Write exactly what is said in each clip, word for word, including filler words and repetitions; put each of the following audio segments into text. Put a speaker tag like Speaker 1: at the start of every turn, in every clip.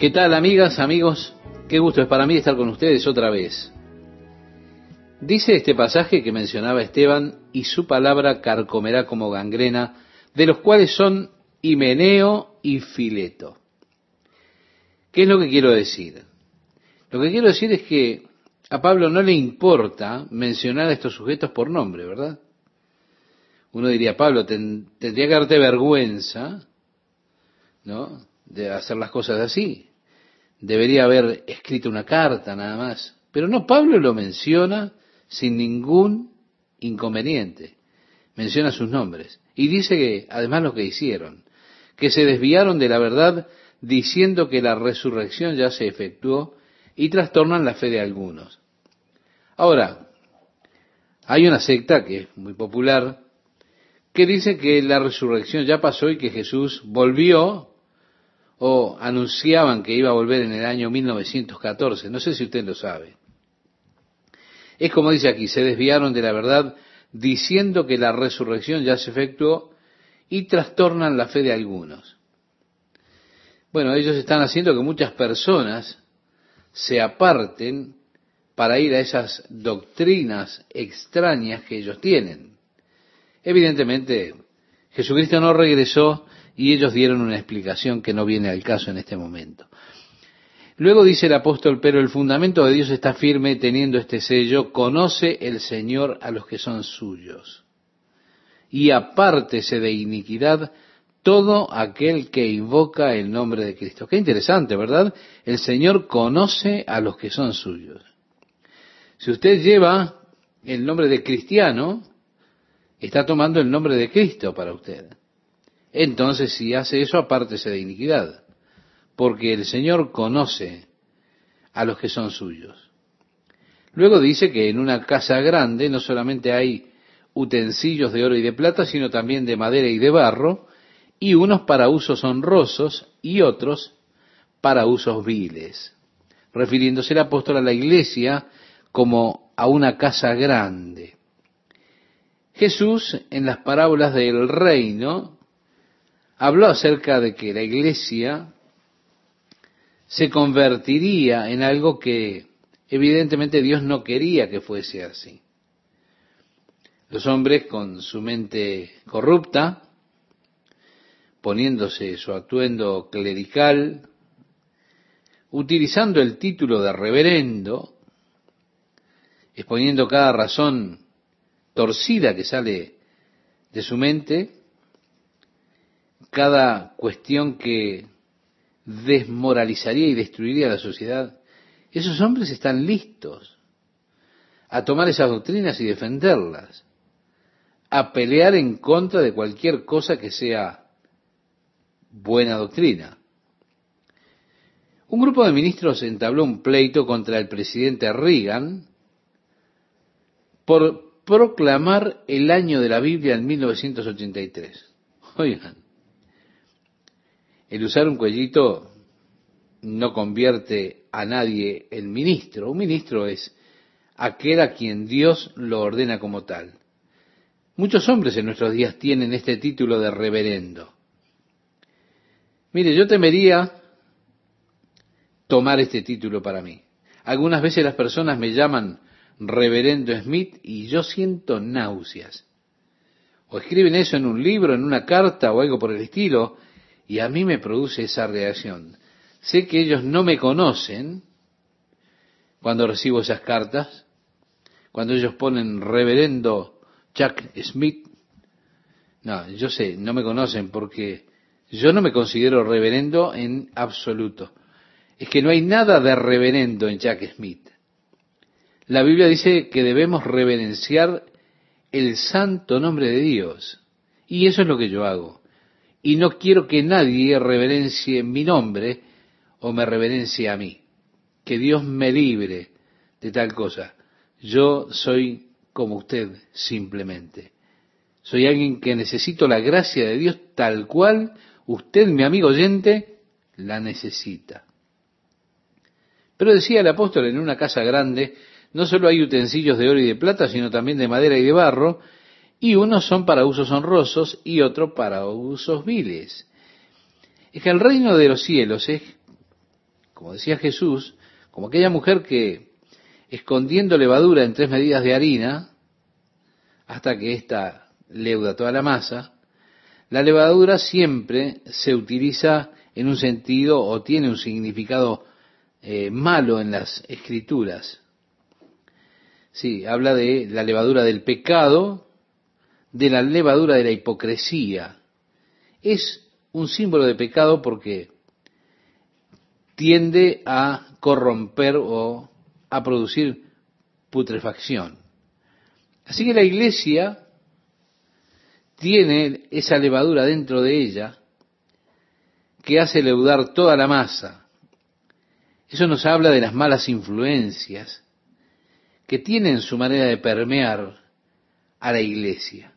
Speaker 1: ¿Qué tal, amigas, amigos? Qué gusto es para mí estar con ustedes otra vez. Dice este pasaje que mencionaba Esteban, y su palabra carcomerá como gangrena, de los cuales son Himeneo y Fileto. ¿Qué es lo que quiero decir? Lo que quiero decir es que a Pablo no le importa mencionar a estos sujetos por nombre, ¿verdad? Uno diría, Pablo, ten, tendría que darte vergüenza, ¿no?, de hacer las cosas así. Debería haber escrito una carta nada más. Pero no, Pablo lo menciona sin ningún inconveniente. Menciona sus nombres. Y dice que, además, lo que hicieron, que se desviaron de la verdad diciendo que la resurrección ya se efectuó y trastornan la fe de algunos. Ahora, hay una secta que es muy popular que dice que la resurrección ya pasó y que Jesús volvió, o anunciaban que iba a volver en el año mil novecientos catorce. No sé si usted lo sabe. Es como dice aquí, se desviaron de la verdad diciendo que la resurrección ya se efectuó y trastornan la fe de algunos. Bueno, ellos están haciendo que muchas personas se aparten para ir a esas doctrinas extrañas que ellos tienen. Evidentemente, Jesucristo no regresó y ellos dieron una explicación que no viene al caso en este momento. Luego dice el apóstol, pero el fundamento de Dios está firme teniendo este sello, conoce el Señor a los que son suyos. Y apártese de iniquidad todo aquel que invoca el nombre de Cristo. Qué interesante, ¿verdad? El Señor conoce a los que son suyos. Si usted lleva el nombre de cristiano, está tomando el nombre de Cristo para usted. Entonces, si hace eso, apártese de iniquidad, porque el Señor conoce a los que son suyos. Luego dice que en una casa grande no solamente hay utensilios de oro y de plata, sino también de madera y de barro, y unos para usos honrosos y otros para usos viles, refiriéndose el apóstol a la iglesia como a una casa grande. Jesús, en las parábolas del reino, habló acerca de que la iglesia se convertiría en algo que evidentemente Dios no quería que fuese así. Los hombres con su mente corrupta, poniéndose su atuendo clerical, utilizando el título de reverendo, exponiendo cada razón torcida que sale de su mente, cada cuestión que desmoralizaría y destruiría la sociedad, esos hombres están listos a tomar esas doctrinas y defenderlas, a pelear en contra de cualquier cosa que sea buena doctrina. Un grupo de ministros entabló un pleito contra el presidente Reagan por proclamar el año de la Biblia en mil novecientos ochenta y tres. Oigan, el usar un cuellito no convierte a nadie en ministro. Un ministro es aquel a quien Dios lo ordena como tal. Muchos hombres en nuestros días tienen este título de reverendo. Mire, yo temería tomar este título para mí. Algunas veces las personas me llaman reverendo Smith y yo siento náuseas. O escriben eso en un libro, en una carta o algo por el estilo, y a mí me produce esa reacción. Sé que ellos no me conocen cuando recibo esas cartas, cuando ellos ponen reverendo Chuck Smith. No, yo sé, no me conocen porque yo no me considero reverendo en absoluto. Es que no hay nada de reverendo en Chuck Smith. La Biblia dice que debemos reverenciar el santo nombre de Dios. Y eso es lo que yo hago. Y no quiero que nadie reverencie mi nombre o me reverencie a mí. Que Dios me libre de tal cosa. Yo soy como usted simplemente. Soy alguien que necesito la gracia de Dios tal cual usted, mi amigo oyente, la necesita. Pero decía el apóstol, en una casa grande no solo hay utensilios de oro y de plata, sino también de madera y de barro, y unos son para usos honrosos y otros para usos viles. Es que el reino de los cielos es como decía Jesús, como aquella mujer que, escondiendo levadura en tres medidas de harina, hasta que ésta leuda toda la masa, la levadura siempre se utiliza en un sentido o tiene un significado eh, malo en las escrituras. Sí, habla de la levadura del pecado, de la levadura de la hipocresía. Es un símbolo de pecado porque tiende a corromper o a producir putrefacción. Así que la iglesia tiene esa levadura dentro de ella que hace leudar toda la masa. Eso nos habla de las malas influencias que tienen su manera de permear a la iglesia.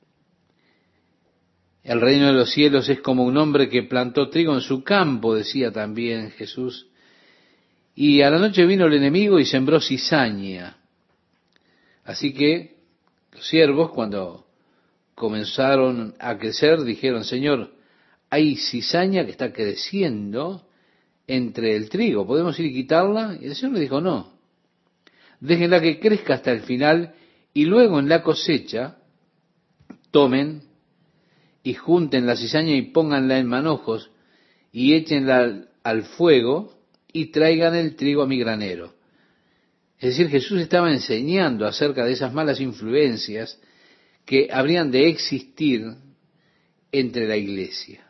Speaker 1: El reino de los cielos es como un hombre que plantó trigo en su campo, decía también Jesús, y a la noche vino el enemigo y sembró cizaña. Así que los siervos, cuando comenzaron a crecer, dijeron: Señor, hay cizaña que está creciendo entre el trigo, ¿podemos ir y quitarla? Y el Señor le dijo: no, déjenla que crezca hasta el final y luego en la cosecha tomen y junten la cizaña y pónganla en manojos y échenla al, al fuego y traigan el trigo a mi granero. Es decir, Jesús estaba enseñando acerca de esas malas influencias que habrían de existir entre la iglesia,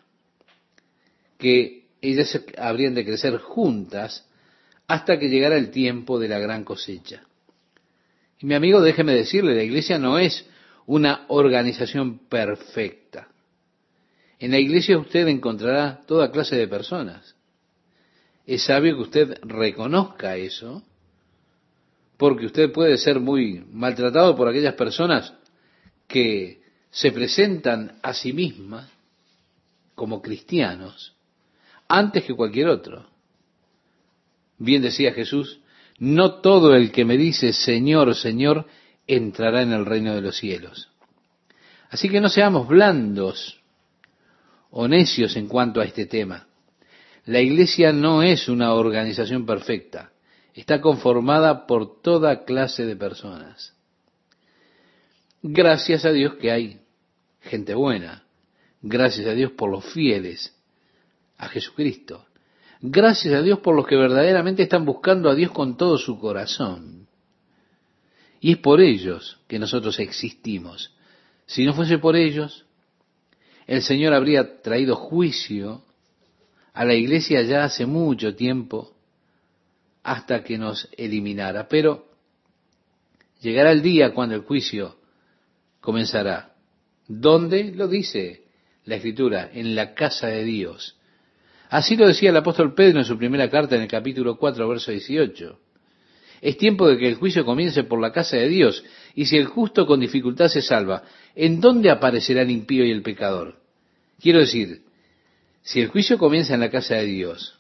Speaker 1: que ellas habrían de crecer juntas hasta que llegara el tiempo de la gran cosecha. Y mi amigo, déjeme decirle, la iglesia no es una organización perfecta. En la iglesia usted encontrará toda clase de personas. Es sabio que usted reconozca eso, porque usted puede ser muy maltratado por aquellas personas que se presentan a sí mismas como cristianos antes que cualquier otro. Bien decía Jesús: no todo el que me dice Señor, Señor, entrará en el reino de los cielos. Así que no seamos blandos o necios en cuanto a este tema. La iglesia no es una organización perfecta. Está conformada por toda clase de personas. Gracias a Dios que hay gente buena. Gracias a Dios por los fieles a Jesucristo. Gracias a Dios por los que verdaderamente están buscando a Dios con todo su corazón. Y es por ellos que nosotros existimos. Si no fuese por ellos, el Señor habría traído juicio a la iglesia ya hace mucho tiempo hasta que nos eliminara. Pero llegará el día cuando el juicio comenzará. ¿Dónde? Lo dice la Escritura: en la casa de Dios. Así lo decía el apóstol Pedro en su primera carta en el capítulo cuatro, verso dieciocho. Es tiempo de que el juicio comience por la casa de Dios. Y si el justo con dificultad se salva, ¿en dónde aparecerá el impío y el pecador? Quiero decir, si el juicio comienza en la casa de Dios,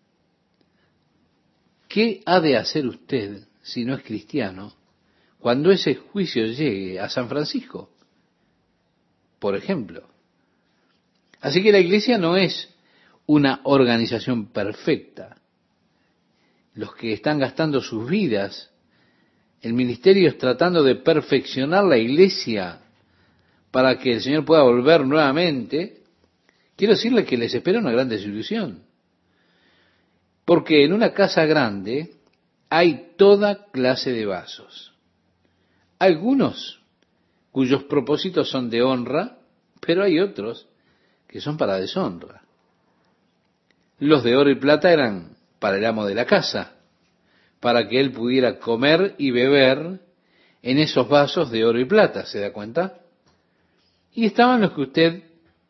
Speaker 1: ¿qué ha de hacer usted si no es cristiano cuando ese juicio llegue a San Francisco, por ejemplo? Así que la iglesia no es una organización perfecta. Los que están gastando sus vidas en ministerios tratando de perfeccionar la iglesia para que el Señor pueda volver nuevamente, quiero decirles que les espera una gran desilusión. Porque en una casa grande hay toda clase de vasos. Algunos cuyos propósitos son de honra, pero hay otros que son para deshonra. Los de oro y plata eran para el amo de la casa, para que él pudiera comer y beber en esos vasos de oro y plata, ¿se da cuenta? Y estaban los que usted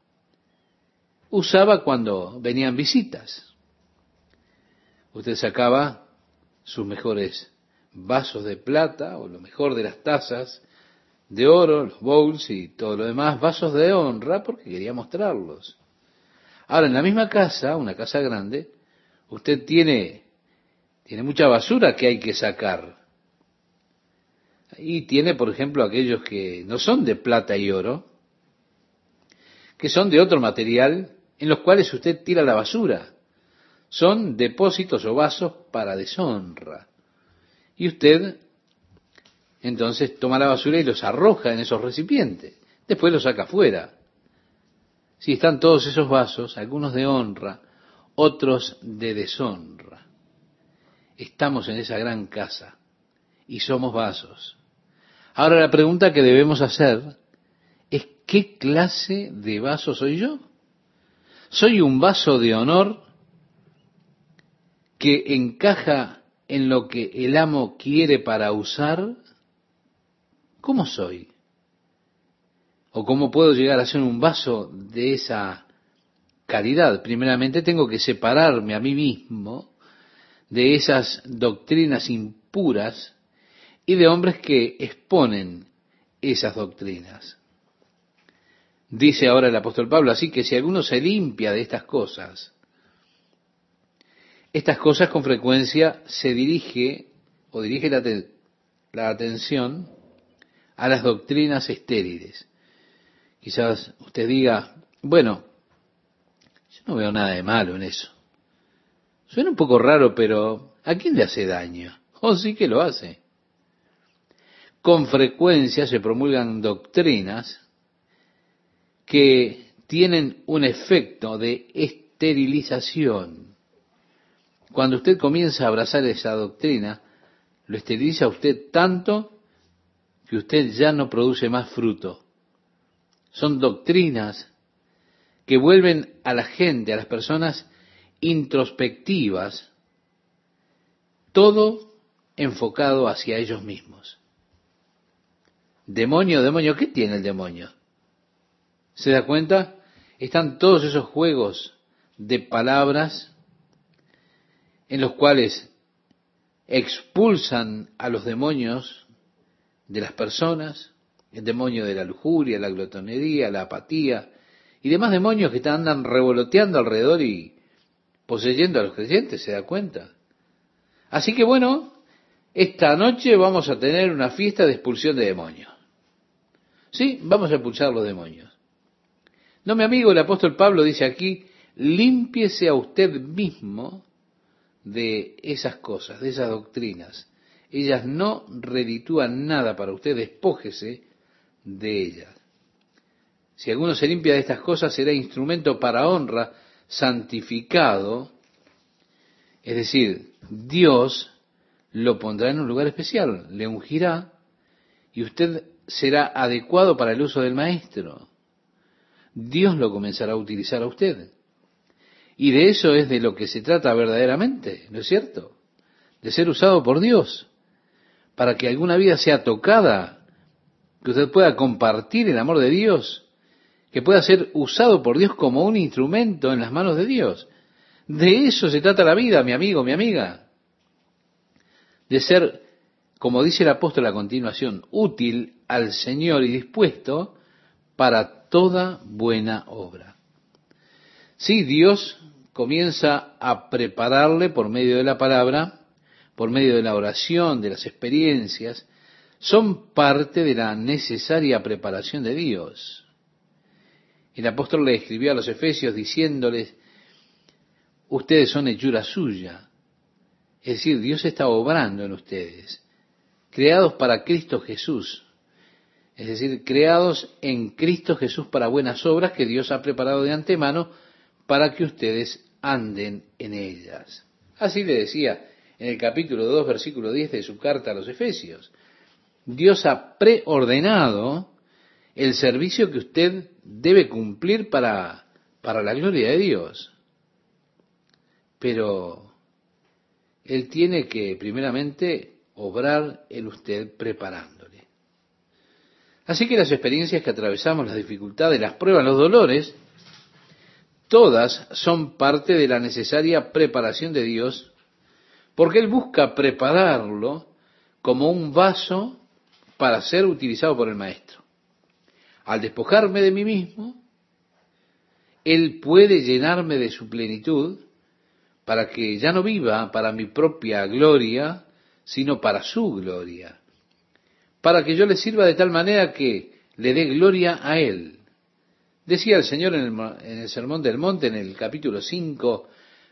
Speaker 1: usaba cuando venían visitas. Usted sacaba sus mejores vasos de plata o lo mejor de las tazas de oro, los bowls y todo lo demás, vasos de honra, porque quería mostrarlos. Ahora, en la misma casa, una casa grande, usted tiene, tiene mucha basura que hay que sacar. Y tiene, por ejemplo, aquellos que no son de plata y oro, que son de otro material, en los cuales usted tira la basura. son depósitos o vasos para deshonra. Y usted entonces toma la basura y los arroja en esos recipientes. Después los saca afuera. Si están todos esos vasos, algunos de honra, otros de deshonra. Estamos en esa gran casa y somos vasos. Ahora la pregunta que debemos hacer es: ¿qué clase de vaso soy yo? ¿Soy un vaso de honor que encaja en lo que el amo quiere para usar? ¿Cómo soy? ¿O cómo puedo llegar a ser un vaso de esa calidad? Primeramente tengo que separarme a mí mismo de esas doctrinas impuras y de hombres que exponen esas doctrinas. Dice ahora el apóstol Pablo, así que si alguno se limpia de estas cosas, estas cosas con frecuencia se dirige o dirige la, te- la atención a las doctrinas estériles. Quizás usted diga, bueno, yo no veo nada de malo en eso. Suena un poco raro, pero ¿a quién le hace daño? Oh, sí que lo hace. Con frecuencia se promulgan doctrinas que tienen un efecto de esterilización. Cuando usted comienza a abrazar esa doctrina, lo esteriliza a usted tanto que usted ya no produce más fruto. Son doctrinas que vuelven a la gente, a las personas introspectivas, todo enfocado hacia ellos mismos. Demonio, demonio, ¿qué tiene el demonio? ¿Se da cuenta? Están todos esos juegos de palabras en los cuales expulsan a los demonios de las personas, el demonio de la lujuria, la glotonería, la apatía y demás demonios que andan revoloteando alrededor y poseyendo a los creyentes, ¿se da cuenta? Así que bueno, esta noche vamos a tener una fiesta de expulsión de demonios. Sí, vamos a expulsar los demonios. No, mi amigo, el apóstol Pablo dice aquí, límpiese a usted mismo de esas cosas, de esas doctrinas. Ellas no reditúan nada para usted, despójese de ellas. Si alguno se limpia de estas cosas, será instrumento para honra, santificado, es decir, Dios lo pondrá en un lugar especial, le ungirá, y usted será adecuado para el uso del maestro. Dios lo comenzará a utilizar a usted. Y de eso es de lo que se trata verdaderamente, ¿no es cierto? De ser usado por Dios, para que alguna vida sea tocada, que usted pueda compartir el amor de Dios, que pueda ser usado por Dios como un instrumento en las manos de Dios. De eso se trata la vida, mi amigo, mi amiga. De ser, como dice el apóstol a continuación, útil al Señor y dispuesto para toda buena obra. Sí, Dios comienza a prepararle por medio de la palabra, por medio de la oración, de las experiencias, son parte de la necesaria preparación de Dios. El apóstol le escribió a los efesios diciéndoles, ustedes son hechura suya. Es decir, Dios está obrando en ustedes, creados para Cristo Jesús. Es decir, creados en Cristo Jesús para buenas obras que Dios ha preparado de antemano para que ustedes anden en ellas. Así le decía en el capítulo dos, versículo diez de su carta a los Efesios. Dios ha preordenado el servicio que usted debe cumplir para, para la gloria de Dios. Pero Él tiene que primeramente obrar en usted preparándole. Así que las experiencias que atravesamos, las dificultades, las pruebas, los dolores, todas son parte de la necesaria preparación de Dios, porque Él busca prepararlo como un vaso para ser utilizado por el Maestro. Al despojarme de mí mismo, Él puede llenarme de su plenitud para que ya no viva para mi propia gloria, sino para su gloria. Para que yo le sirva de tal manera que le dé gloria a Él. Decía el Señor en el, en el Sermón del Monte, en el capítulo cinco,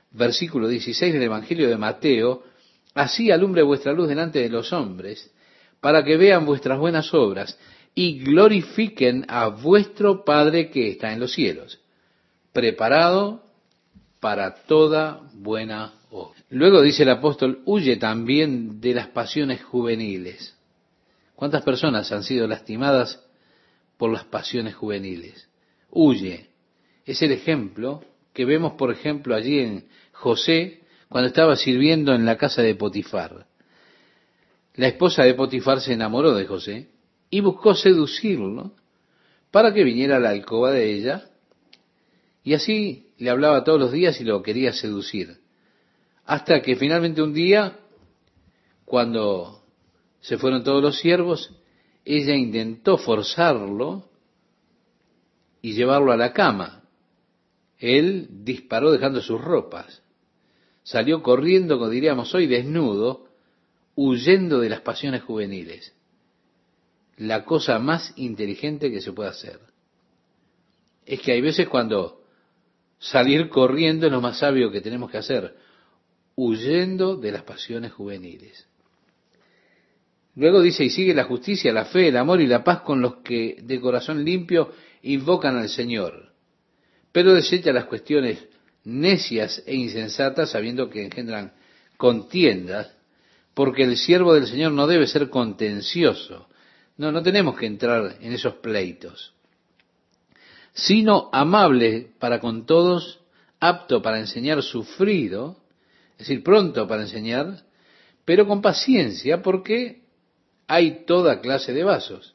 Speaker 1: versículo dieciséis del Evangelio de Mateo, así alumbre vuestra luz delante de los hombres, para que vean vuestras buenas obras y glorifiquen a vuestro Padre que está en los cielos, preparado para toda buena obra. Luego dice el apóstol, huye también de las pasiones juveniles. ¿Cuántas personas han sido lastimadas por las pasiones juveniles? Huye. Es el ejemplo que vemos, por ejemplo, allí en José, cuando estaba sirviendo en la casa de Potifar. La esposa de Potifar se enamoró de José y buscó seducirlo para que viniera a la alcoba de ella, y así le hablaba todos los días y lo quería seducir. Hasta que finalmente un día, cuando se fueron todos los siervos, ella intentó forzarlo y llevarlo a la cama. Él disparó dejando sus ropas. Salió corriendo, como diríamos hoy, desnudo, huyendo de las pasiones juveniles. La cosa más inteligente que se puede hacer. Es que hay veces cuando salir corriendo es lo más sabio que tenemos que hacer, huyendo de las pasiones juveniles. Luego dice, y sigue la justicia, la fe, el amor y la paz con los que de corazón limpio invocan al Señor, pero desecha las cuestiones necias e insensatas, sabiendo que engendran contiendas, porque el siervo del Señor no debe ser contencioso. No, no tenemos que entrar en esos pleitos, sino amable para con todos, apto para enseñar, sufrido, es decir, pronto para enseñar, pero con paciencia, porque hay toda clase de vasos.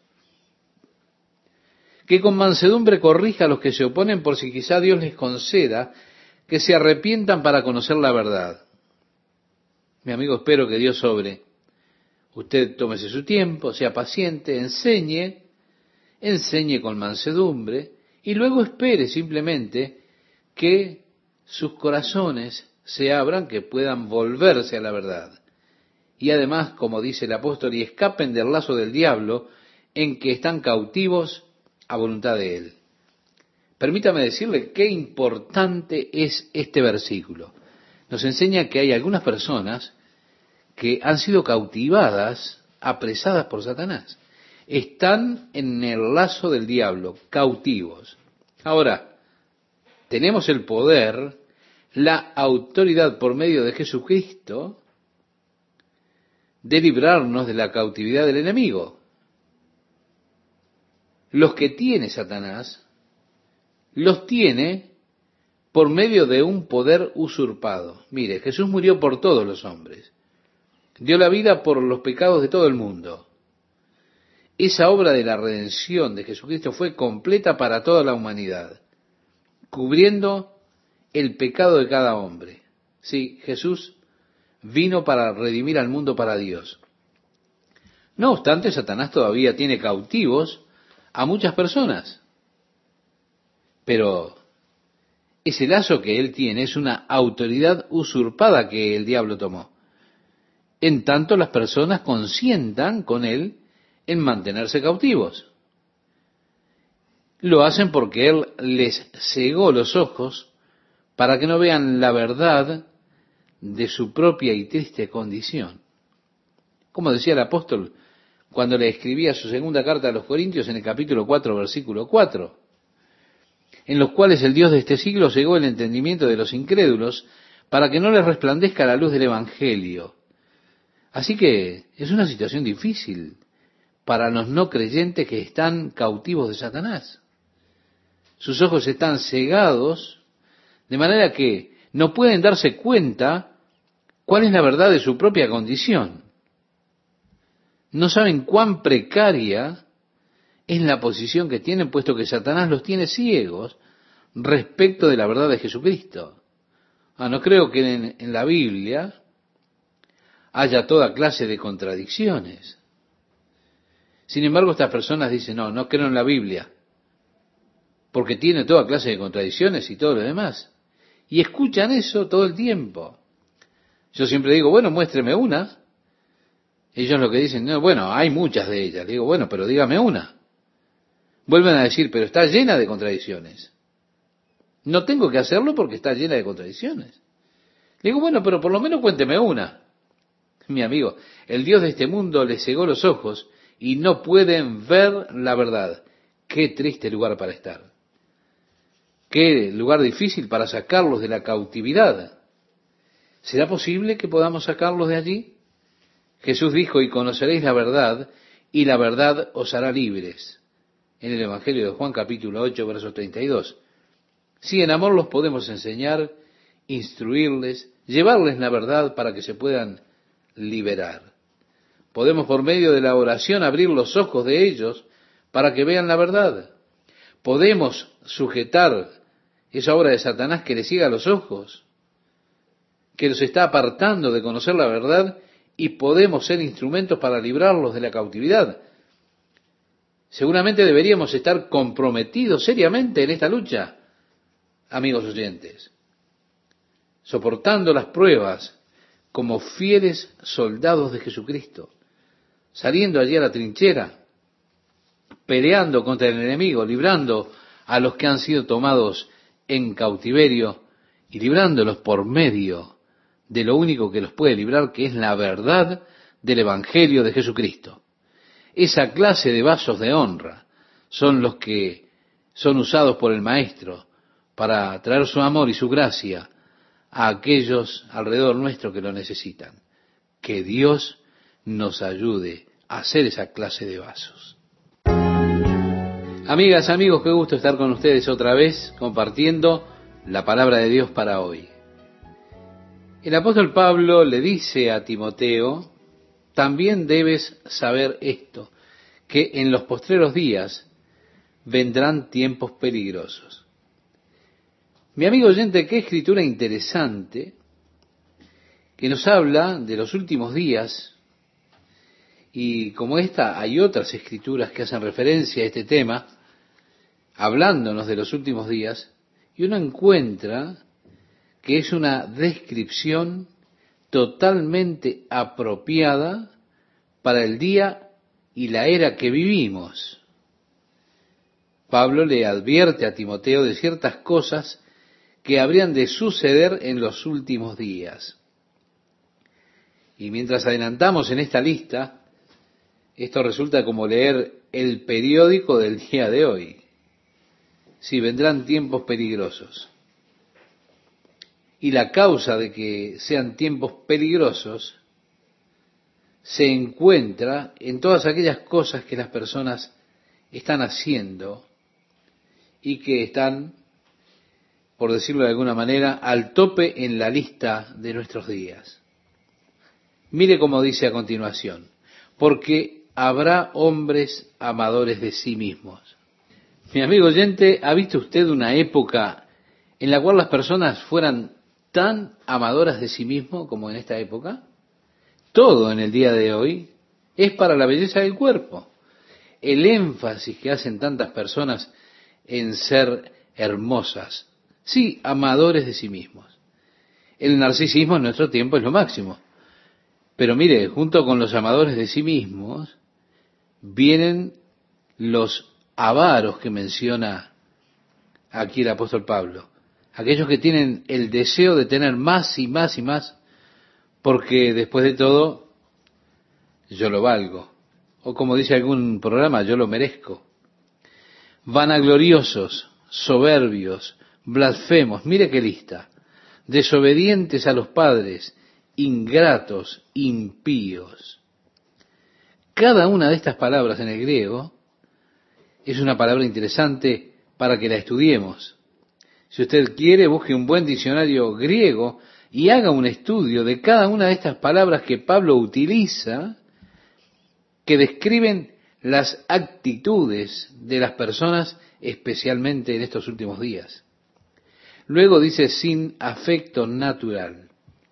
Speaker 1: Que con mansedumbre corrija a los que se oponen, por si quizá Dios les conceda que se arrepientan para conocer la verdad. Mi amigo, espero que Dios obre. Usted tómese su tiempo, sea paciente, enseñe, enseñe con mansedumbre, y luego espere simplemente que sus corazones se abran, que puedan volverse a la verdad. Y además, como dice el apóstol, y escapen del lazo del diablo, en que están cautivos a voluntad de él. Permítame decirle qué importante es este versículo. Nos enseña que hay algunas personas que han sido cautivadas, apresadas por Satanás. Están en el lazo del diablo, cautivos. Ahora, tenemos el poder, la autoridad por medio de Jesucristo, de librarnos de la cautividad del enemigo. Los que tiene Satanás, los tiene por medio de un poder usurpado. Mire, Jesús murió por todos los hombres. Dio la vida por los pecados de todo el mundo. Esa obra de la redención de Jesucristo fue completa para toda la humanidad, cubriendo el pecado de cada hombre. Sí, Jesús vino para redimir al mundo para Dios. No obstante, Satanás todavía tiene cautivos a muchas personas. Pero ese lazo que él tiene es una autoridad usurpada que el diablo tomó. En tanto las personas consientan con él en mantenerse cautivos. Lo hacen porque él les cegó los ojos para que no vean la verdad de su propia y triste condición. Como decía el apóstol cuando le escribía su segunda carta a los Corintios en el capítulo cuatro, versículo cuatro, en los cuales el Dios de este siglo cegó el entendimiento de los incrédulos para que no les resplandezca la luz del Evangelio. Así que es una situación difícil para los no creyentes que están cautivos de Satanás. Sus ojos están cegados, de manera que no pueden darse cuenta cuál es la verdad de su propia condición. No saben cuán precaria es la posición que tienen, puesto que Satanás los tiene ciegos respecto de la verdad de Jesucristo. Ah, no creo que en, en la Biblia haya toda clase de contradicciones. Sin embargo, estas personas dicen, no, no creo en la Biblia, porque tiene toda clase de contradicciones y todo lo demás. Y escuchan eso todo el tiempo. Yo siempre digo, bueno, muéstreme una. Ellos lo que dicen, no, bueno, hay muchas de ellas. Digo, bueno, pero dígame una. Vuelven a decir, pero está llena de contradicciones. No tengo que hacerlo porque está llena de contradicciones. Digo, bueno, pero por lo menos cuénteme una. Mi amigo, el Dios de este mundo les cegó los ojos y no pueden ver la verdad. Qué triste lugar para estar. Qué lugar difícil para sacarlos de la cautividad. ¿Será posible que podamos sacarlos de allí? Jesús dijo, y conoceréis la verdad, y la verdad os hará libres. En el Evangelio de Juan capítulo ocho, verso treinta y dos. Sí, en amor los podemos enseñar, instruirles, llevarles la verdad para que se puedan liberar. Podemos por medio de la oración abrir los ojos de ellos para que vean la verdad. Podemos sujetar esa obra de Satanás que les ciega los ojos, que los está apartando de conocer la verdad, y podemos ser instrumentos para librarlos de la cautividad. Seguramente deberíamos estar comprometidos seriamente en esta lucha, amigos oyentes, soportando las pruebas como fieles soldados de Jesucristo, saliendo allí a la trinchera, peleando contra el enemigo, librando a los que han sido tomados en cautiverio y librándolos por medio de lo único que los puede librar, que es la verdad del Evangelio de Jesucristo. Esa clase de vasos de honra son los que son usados por el Maestro para traer su amor y su gracia a aquellos alrededor nuestro que lo necesitan. Que Dios nos ayude a hacer esa clase de vasos. Amigas, amigos, qué gusto estar con ustedes otra vez compartiendo la palabra de Dios para hoy. El apóstol Pablo le dice a Timoteo, también debes saber esto, que en los postreros días vendrán tiempos peligrosos. Mi amigo oyente, qué escritura interesante que nos habla de los últimos días, y como esta hay otras escrituras que hacen referencia a este tema, hablándonos de los últimos días, y uno encuentra que es una descripción totalmente apropiada para el día y la era que vivimos. Pablo le advierte a Timoteo de ciertas cosas que habrían de suceder en los últimos días. Y mientras adelantamos en esta lista, esto resulta como leer el periódico del día de hoy. Sí, vendrán tiempos peligrosos. Y la causa de que sean tiempos peligrosos se encuentra en todas aquellas cosas que las personas están haciendo y que están, por decirlo de alguna manera, al tope en la lista de nuestros días. Mire cómo dice a continuación, porque habrá hombres amadores de sí mismos. Mi amigo oyente, ¿ha visto usted una época en la cual las personas fueran tan amadoras de sí mismo como en esta época? Todo en el día de hoy es para la belleza del cuerpo. El énfasis que hacen tantas personas en ser hermosas. Sí, amadores de sí mismos. El narcisismo en nuestro tiempo es lo máximo. Pero mire, junto con los amadores de sí mismos, vienen los avaros que menciona aquí el apóstol Pablo. Aquellos que tienen el deseo de tener más y más y más, porque después de todo, yo lo valgo. O como dice algún programa, yo lo merezco. Vanagloriosos, soberbios, blasfemos, mire qué lista. Desobedientes a los padres, ingratos, impíos. Cada una de estas palabras en el griego es una palabra interesante para que la estudiemos. Si usted quiere, busque un buen diccionario griego y haga un estudio de cada una de estas palabras que Pablo utiliza, que describen las actitudes de las personas, especialmente en estos últimos días. Luego dice, sin afecto natural.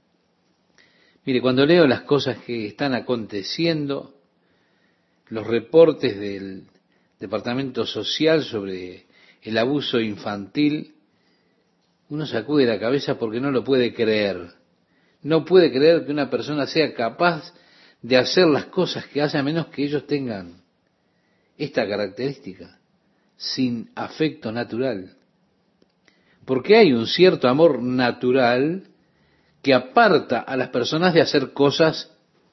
Speaker 1: Mire, cuando leo las cosas que están aconteciendo, los reportes del Departamento Social sobre el abuso infantil, uno sacude la cabeza porque no lo puede creer. No puede creer que una persona sea capaz de hacer las cosas que hace a menos que ellos tengan esta característica, sin afecto natural. Porque hay un cierto amor natural que aparta a las personas de hacer cosas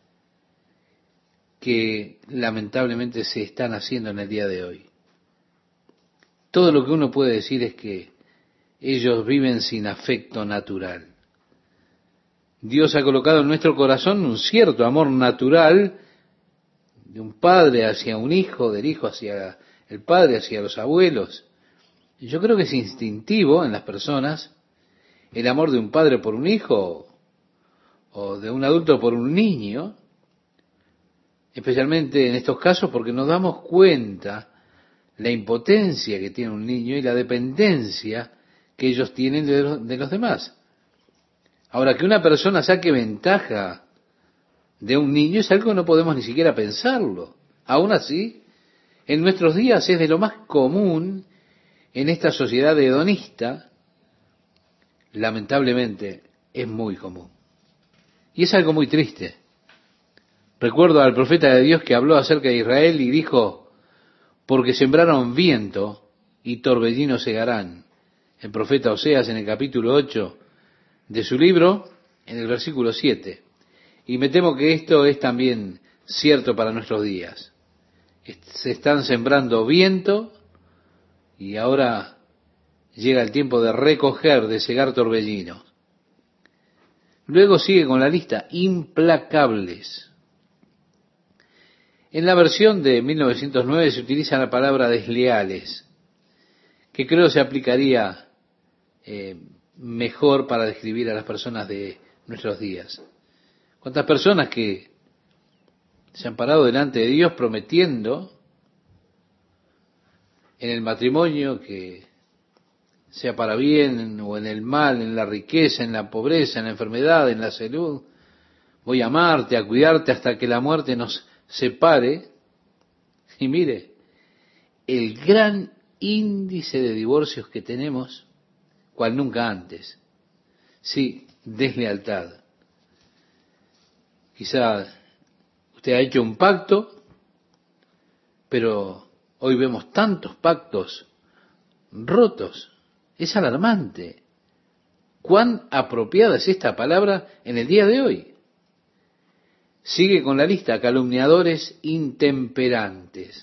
Speaker 1: que lamentablemente se están haciendo en el día de hoy. Todo lo que uno puede decir es que ellos viven sin afecto natural. Dios ha colocado en nuestro corazón un cierto amor natural de un padre hacia un hijo, del hijo hacia el padre, hacia los abuelos. Yo creo que es instintivo en las personas el amor de un padre por un hijo o de un adulto por un niño, especialmente en estos casos porque nos damos cuenta la impotencia que tiene un niño y la dependencia que ellos tienen de los, de los demás. Ahora, que una persona saque ventaja de un niño es algo que no podemos ni siquiera pensarlo. Aún así, en nuestros días es de lo más común en esta sociedad hedonista, lamentablemente es muy común. Y es algo muy triste. Recuerdo al profeta de Dios que habló acerca de Israel y dijo, porque sembraron viento y torbellino segarán. El profeta Oseas en el capítulo ocho de su libro, en el versículo siete. Y me temo que esto es también cierto para nuestros días. Se están sembrando viento y ahora llega el tiempo de recoger, de segar torbellinos. Luego sigue con la lista, implacables. En la versión de mil novecientos nueve se utiliza la palabra desleales, que creo se aplicaría eh, mejor para describir a las personas de nuestros días. ¿Cuántas personas que se han parado delante de Dios prometiendo en el matrimonio que sea para bien o en el mal, en la riqueza, en la pobreza, en la enfermedad, en la salud? Voy a amarte, a cuidarte hasta que la muerte nos separe. Y mire, el gran índice de divorcios que tenemos, cual nunca antes. Sí, deslealtad. Quizá usted ha hecho un pacto, pero hoy vemos tantos pactos rotos. Es alarmante. ¿Cuán apropiada es esta palabra en el día de hoy? Sigue con la lista, calumniadores intemperantes.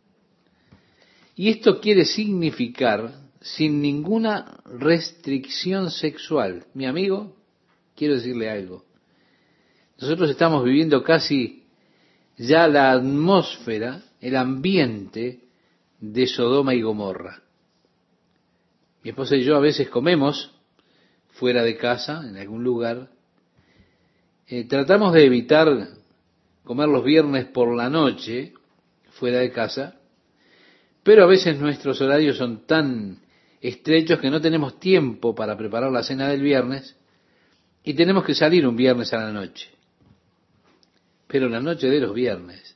Speaker 1: Y esto quiere significar sin ninguna restricción sexual. Mi amigo, quiero decirle algo. Nosotros estamos viviendo casi ya la atmósfera, el ambiente de Sodoma y Gomorra. Mi esposa y yo a veces comemos fuera de casa, en algún lugar. Eh, tratamos de evitar comer los viernes por la noche fuera de casa, pero a veces nuestros horarios son tan estrechos que no tenemos tiempo para preparar la cena del viernes y tenemos que salir un viernes a la noche. Pero la noche de los viernes,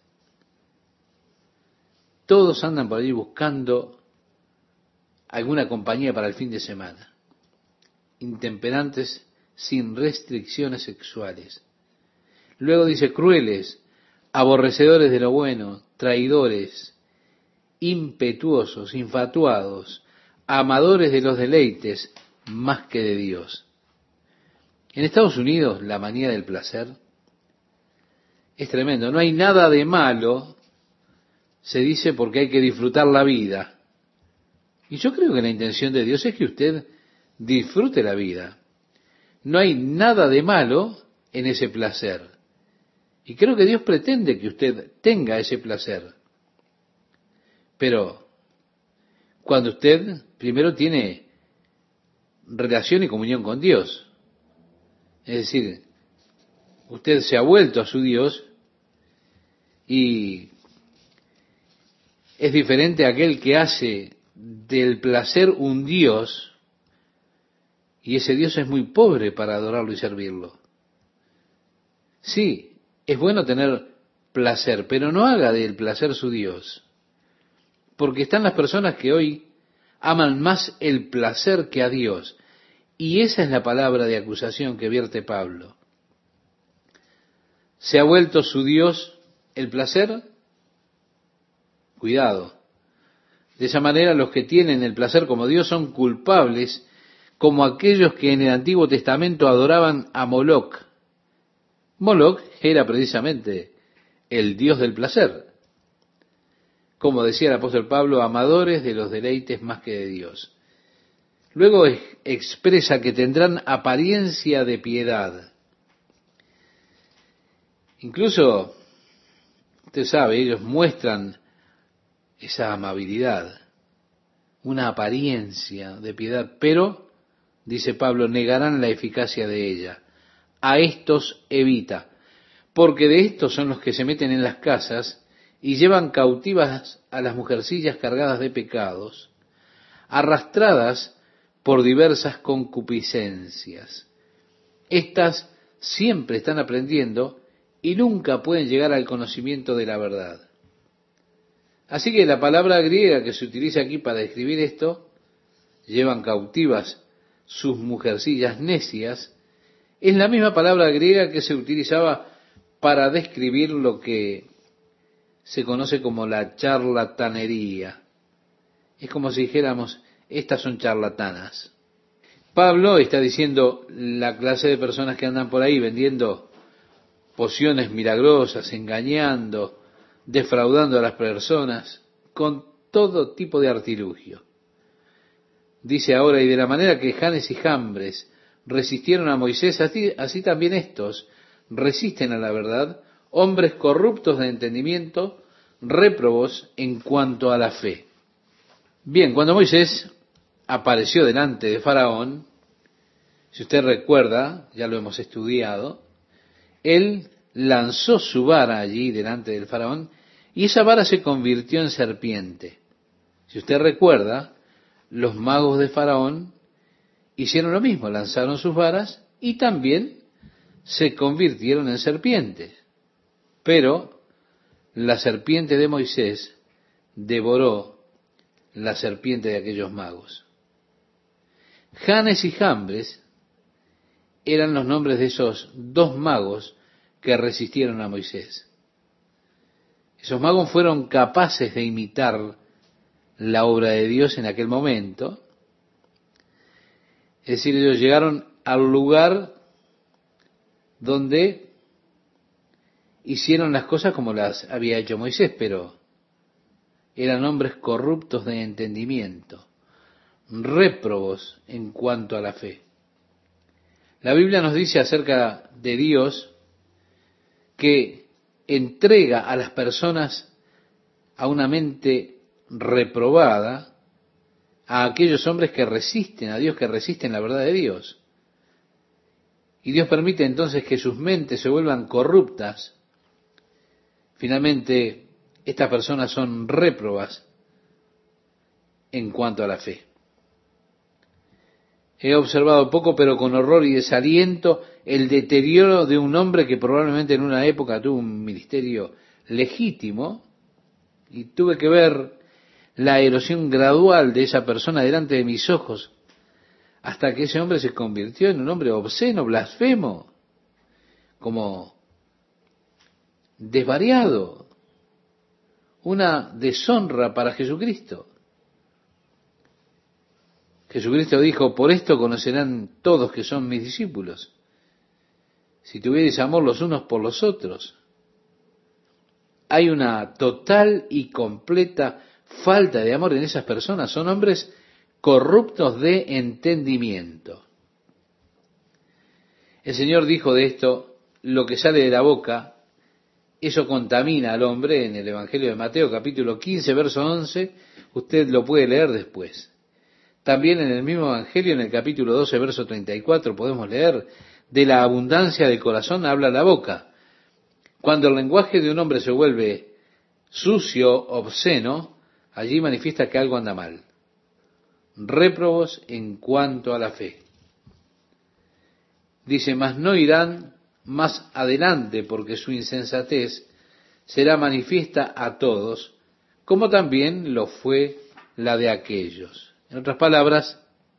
Speaker 1: todos andan por allí buscando alguna compañía para el fin de semana. Intemperantes sin restricciones sexuales. Luego dice crueles, aborrecedores de lo bueno, traidores, impetuosos, infatuados, amadores de los deleites más que de Dios. En Estados Unidos la manía del placer es tremendo. No hay nada de malo, se dice, porque hay que disfrutar la vida. Y yo creo que la intención de Dios es que usted disfrute la vida. No hay nada de malo en ese placer. Y creo que Dios pretende que usted tenga ese placer. Pero cuando usted primero tiene relación y comunión con Dios, es decir, usted se ha vuelto a su Dios y es diferente a aquel que hace del placer un Dios y ese Dios es muy pobre para adorarlo y servirlo. Sí, es bueno tener placer, pero no haga del placer su Dios, porque están las personas que hoy aman más el placer que a Dios, y esa es la palabra de acusación que vierte Pablo. ¿Se ha vuelto su Dios el placer? Cuidado. De esa manera los que tienen el placer como Dios son culpables como aquellos que en el Antiguo Testamento adoraban a Moloc. Moloc era precisamente el dios del placer. Como decía el apóstol Pablo, amadores de los deleites más que de Dios. Luego expresa que tendrán apariencia de piedad. Incluso, usted sabe, ellos muestran esa amabilidad, una apariencia de piedad, pero, dice Pablo, negarán la eficacia de ella. A estos evita, porque de estos son los que se meten en las casas y llevan cautivas a las mujercillas cargadas de pecados, arrastradas por diversas concupiscencias. Estas siempre están aprendiendo y nunca pueden llegar al conocimiento de la verdad. Así que la palabra griega que se utiliza aquí para describir esto, llevan cautivas sus mujercillas necias, es la misma palabra griega que se utilizaba para describir lo que se conoce como la charlatanería. Es como si dijéramos, estas son charlatanas. Pablo está diciendo la clase de personas que andan por ahí vendiendo pociones milagrosas, engañando, defraudando a las personas, con todo tipo de artilugio. Dice ahora, y de la manera que Janes y Jambres resistieron a Moisés, así, así también estos resisten a la verdad, hombres corruptos de entendimiento, réprobos en cuanto a la fe. Bien, cuando Moisés apareció delante de Faraón, si usted recuerda, ya lo hemos estudiado, él lanzó su vara allí delante del Faraón y esa vara se convirtió en serpiente. Si usted recuerda, los magos de Faraón hicieron lo mismo, lanzaron sus varas y también se convirtieron en serpientes. Pero la serpiente de Moisés devoró la serpiente de aquellos magos. Janes y Jambres eran los nombres de esos dos magos que resistieron a Moisés. Esos magos fueron capaces de imitar la obra de Dios en aquel momento. Es decir, ellos llegaron al lugar donde hicieron las cosas como las había hecho Moisés, pero eran hombres corruptos de entendimiento, réprobos en cuanto a la fe. La Biblia nos dice acerca de Dios que entrega a las personas a una mente reprobada, a aquellos hombres que resisten a Dios, que resisten la verdad de Dios. Y Dios permite entonces que sus mentes se vuelvan corruptas. Finalmente, estas personas son réprobas en cuanto a la fe. He observado poco, pero con horror y desaliento, el deterioro de un hombre que probablemente en una época tuvo un ministerio legítimo, y tuve que ver la erosión gradual de esa persona delante de mis ojos, hasta que ese hombre se convirtió en un hombre obsceno, blasfemo, como desvariado, una deshonra para Jesucristo. Jesucristo dijo, por esto conocerán todos que son mis discípulos, si tuvierais amor los unos por los otros. Hay una total y completa falta de amor en esas personas. Son hombres corruptos de entendimiento. El Señor dijo de esto, lo que sale de la boca, eso contamina al hombre. En el Evangelio de Mateo, capítulo quince, verso once, usted lo puede leer después. También en el mismo Evangelio, en el capítulo doce, verso treinta y cuatro, podemos leer, de la abundancia del corazón habla la boca. Cuando el lenguaje de un hombre se vuelve sucio, obsceno, allí manifiesta que algo anda mal. Réprobos en cuanto a la fe. Dice, mas no irán más adelante, porque su insensatez será manifiesta a todos, como también lo fue la de aquellos. En otras palabras,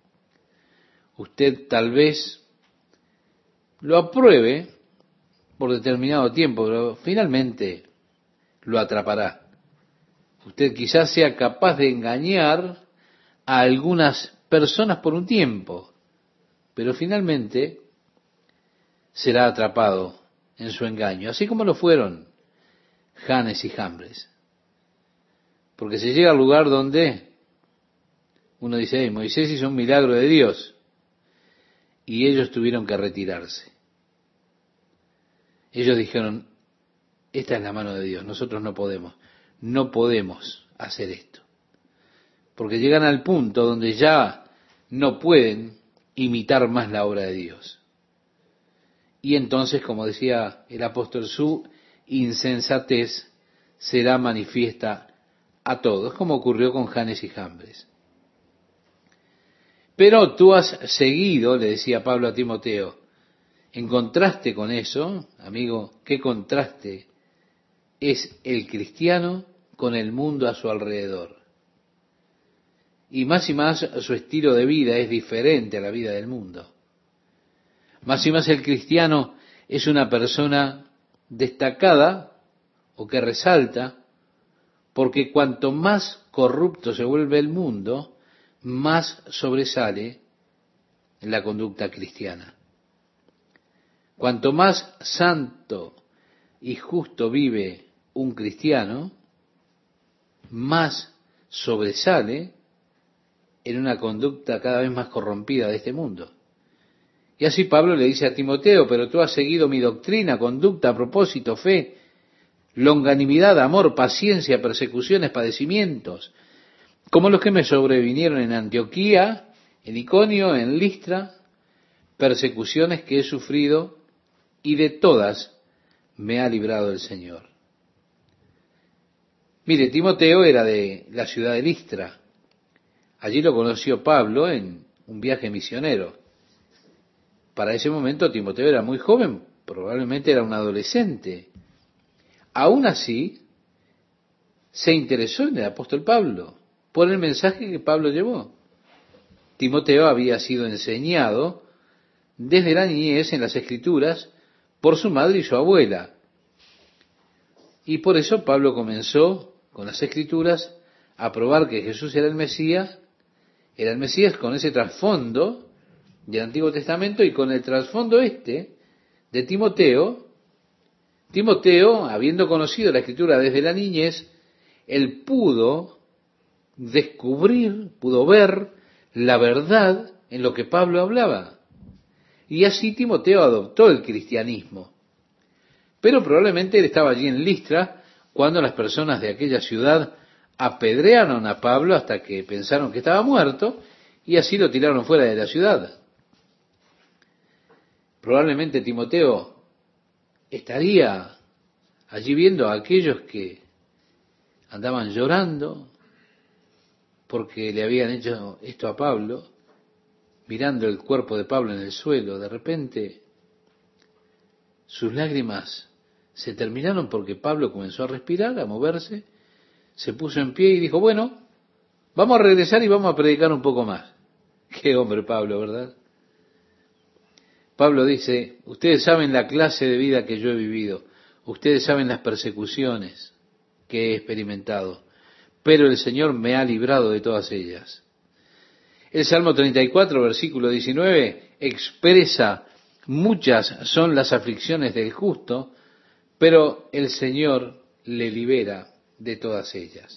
Speaker 1: usted tal vez lo apruebe por determinado tiempo, pero finalmente lo atrapará. Usted quizás sea capaz de engañar a algunas personas por un tiempo, pero finalmente será atrapado en su engaño, así como lo fueron Janes y Jambres. Porque se llega al lugar donde uno dice, hey, Moisés hizo un milagro de Dios, y ellos tuvieron que retirarse. Ellos dijeron, esta es la mano de Dios, nosotros no podemos, no podemos hacer esto. Porque llegan al punto donde ya no pueden imitar más la obra de Dios. Y entonces, como decía el apóstol, su insensatez será manifiesta a todos, como ocurrió con Janes y Jambres. Pero tú has seguido, le decía Pablo a Timoteo, en contraste con eso, amigo, ¿qué contraste es el cristiano con el mundo a su alrededor? Y más y más su estilo de vida es diferente a la vida del mundo. Más y más el cristiano es una persona destacada o que resalta, porque cuanto más corrupto se vuelve el mundo, más sobresale la conducta cristiana. Cuanto más santo y justo vive un cristiano, más sobresale en una conducta cada vez más corrompida de este mundo. Y así Pablo le dice a Timoteo, pero tú has seguido mi doctrina, conducta, propósito, fe, longanimidad, amor, paciencia, persecuciones, padecimientos, como los que me sobrevinieron en Antioquía, en Iconio, en Listra, persecuciones que he sufrido, y de todas me ha librado el Señor. Mire, Timoteo era de la ciudad de Listra. Allí lo conoció Pablo en un viaje misionero. Para ese momento Timoteo era muy joven, probablemente era un adolescente. Aún así, se interesó en el apóstol Pablo por el mensaje que Pablo llevó. Timoteo había sido enseñado desde la niñez en las Escrituras por su madre y su abuela. Y por eso Pablo comenzó con las Escrituras a probar que Jesús era el Mesías, era el Mesías con ese trasfondo del Antiguo Testamento y con el trasfondo este de Timoteo. Timoteo, habiendo conocido la Escritura desde la niñez, él pudo descubrir, pudo ver la verdad en lo que Pablo hablaba. Y así Timoteo adoptó el cristianismo. Pero probablemente él estaba allí en Listra cuando las personas de aquella ciudad apedrearon a Pablo hasta que pensaron que estaba muerto y así lo tiraron fuera de la ciudad. Probablemente Timoteo estaría allí viendo a aquellos que andaban llorando porque le habían hecho esto a Pablo, mirando el cuerpo de Pablo en el suelo. De repente sus lágrimas se terminaron porque Pablo comenzó a respirar, a moverse, se puso en pie y dijo, bueno, vamos a regresar y vamos a predicar un poco más. Qué hombre Pablo, ¿verdad? Pablo dice, ustedes saben la clase de vida que yo he vivido, ustedes saben las persecuciones que he experimentado, pero el Señor me ha librado de todas ellas. El Salmo treinta y cuatro, versículo diecinueve, expresa, muchas son las aflicciones del justo, pero el Señor le libera de todas ellas.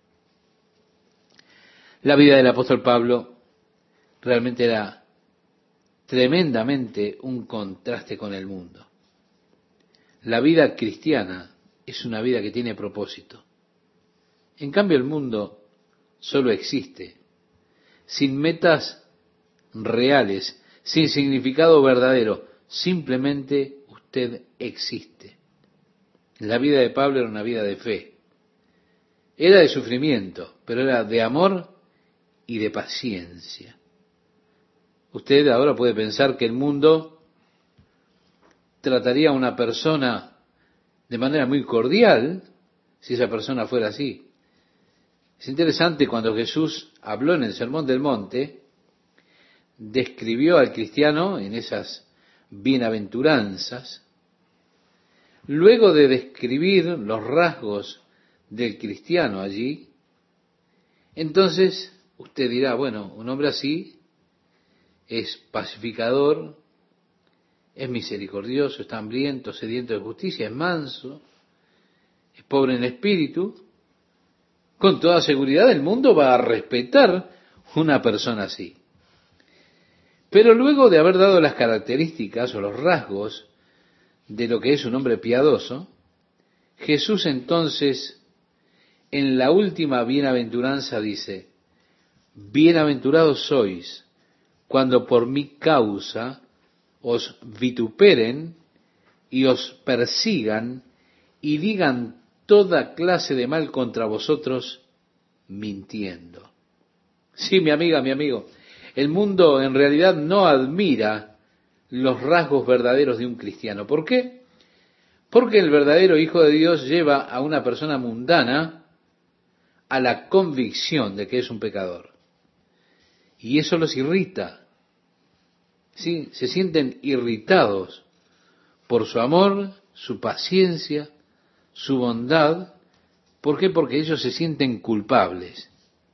Speaker 1: La vida del apóstol Pablo realmente era tremendamente un contraste con el mundo. La vida cristiana es una vida que tiene propósito. En cambio, el mundo solo existe, sin metas reales, sin significado verdadero. Simplemente usted existe. La vida de Pablo era una vida de fe. Era de sufrimiento, pero era de amor y de paciencia. Usted ahora puede pensar que el mundo trataría a una persona de manera muy cordial si esa persona fuera así. Es interesante cuando Jesús habló en el Sermón del Monte, describió al cristiano en esas bienaventuranzas. Luego de describir los rasgos del cristiano allí, entonces usted dirá, bueno, un hombre así es pacificador, es misericordioso, está hambriento, sediento de justicia, es manso, es pobre en espíritu, con toda seguridad el mundo va a respetar una persona así. Pero luego de haber dado las características o los rasgos de lo que es un hombre piadoso, Jesús entonces en la última bienaventuranza dice: bienaventurados sois cuando por mi causa os vituperen y os persigan y digan toda clase de mal contra vosotros mintiendo. Sí, mi amiga, mi amigo, el mundo en realidad no admira los rasgos verdaderos de un cristiano. ¿Por qué? Porque el verdadero Hijo de Dios lleva a una persona mundana a la convicción de que es un pecador. Y eso los irrita. Sí, se sienten irritados por su amor, su paciencia, su bondad. ¿Por qué? Porque ellos se sienten culpables.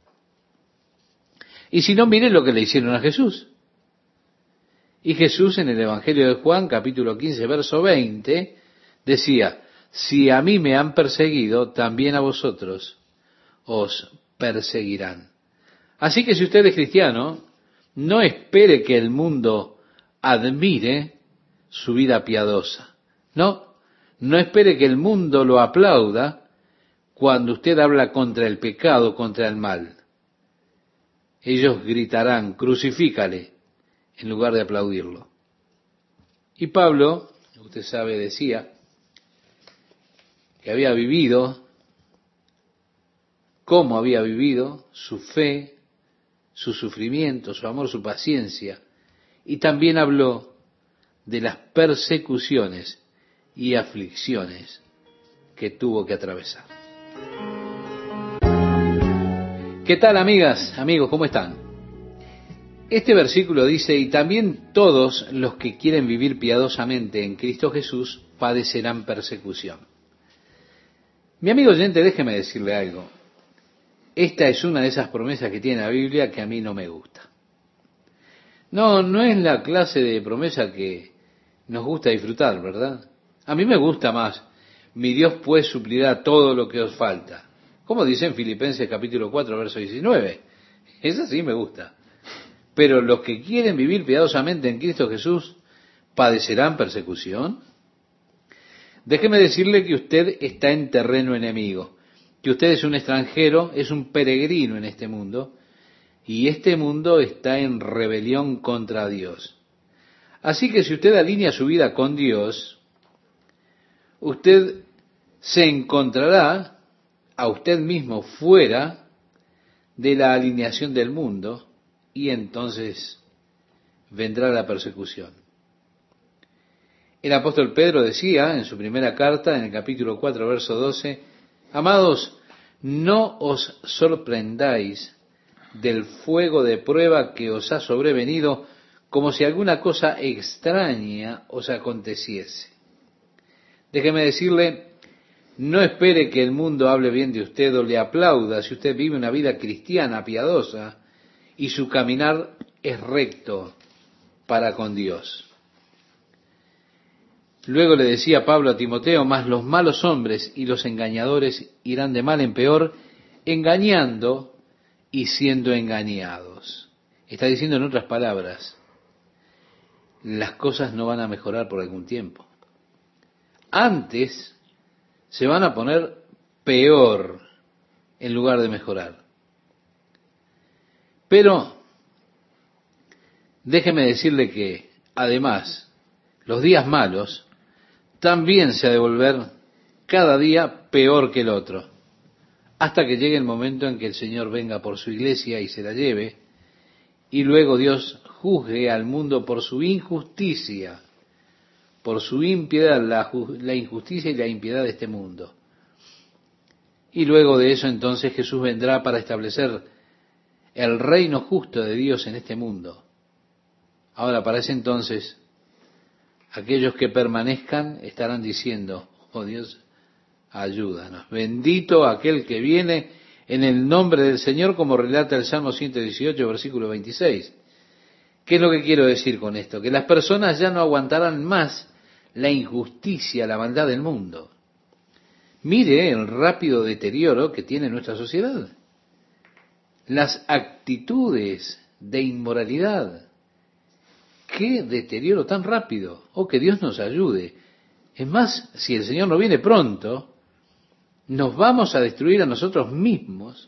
Speaker 1: Y si no, miren lo que le hicieron a Jesús. Y Jesús en el Evangelio de Juan, capítulo quince, verso veinte, decía: si a mí me han perseguido, también a vosotros os perseguirán. Así que si usted es cristiano, no espere que el mundo admire su vida piadosa. No, no espere que el mundo lo aplauda cuando usted habla contra el pecado, contra el mal. Ellos gritarán: crucifícale, en lugar de aplaudirlo. Y Pablo, usted sabe, decía que había vivido, cómo había vivido, su fe, su sufrimiento, su amor, su paciencia, y también habló de las persecuciones y aflicciones que tuvo que atravesar. ¿Qué tal, amigas, amigos? ¿Cómo están? Este versículo dice: y también todos los que quieren vivir piadosamente en Cristo Jesús padecerán persecución. Mi amigo oyente, déjeme decirle algo. Esta es una de esas promesas que tiene la Biblia que a mí no me gusta. No, no es la clase de promesa que nos gusta disfrutar, ¿verdad? A mí me gusta más: mi Dios pues suplirá todo lo que os falta. Como dice en Filipenses capítulo cuatro, verso diecinueve. Esa sí me gusta. Pero los que quieren vivir piadosamente en Cristo Jesús padecerán persecución. Déjeme decirle que usted está en terreno enemigo, que usted es un extranjero, es un peregrino en este mundo, y este mundo está en rebelión contra Dios. Así que si usted alinea su vida con Dios, usted se encontrará a usted mismo fuera de la alineación del mundo, y entonces vendrá la persecución. El apóstol Pedro decía en su primera carta, en el capítulo cuatro, verso doce: amados, no os sorprendáis del fuego de prueba que os ha sobrevenido, como si alguna cosa extraña os aconteciese. Déjeme decirle, no espere que el mundo hable bien de usted o le aplauda si usted vive una vida cristiana, piadosa, y su caminar es recto para con Dios. Luego le decía Pablo a Timoteo: mas los malos hombres y los engañadores irán de mal en peor, engañando y siendo engañados. Está diciendo en otras palabras, las cosas no van a mejorar por algún tiempo. Antes se van a poner peor en lugar de mejorar. Pero déjeme decirle que, además, los días malos también se ha de volver cada día peor que el otro, hasta que llegue el momento en que el Señor venga por su iglesia y se la lleve, y luego Dios juzgue al mundo por su injusticia, por su impiedad, la, la injusticia y la impiedad de este mundo. Y luego de eso entonces Jesús vendrá para establecer el reino justo de Dios en este mundo. Ahora, para ese entonces, aquellos que permanezcan estarán diciendo: oh Dios, ayúdanos. Bendito aquel que viene en el nombre del Señor, como relata el Salmo ciento dieciocho, versículo veintiséis. ¿Qué es lo que quiero decir con esto? Que las personas ya no aguantarán más la injusticia, la maldad del mundo. Mire el rápido deterioro que tiene nuestra sociedad. Las actitudes de inmoralidad. ¡Qué deterioro tan rápido! Oh, que Dios nos ayude. Es más, si el Señor no viene pronto, nos vamos a destruir a nosotros mismos,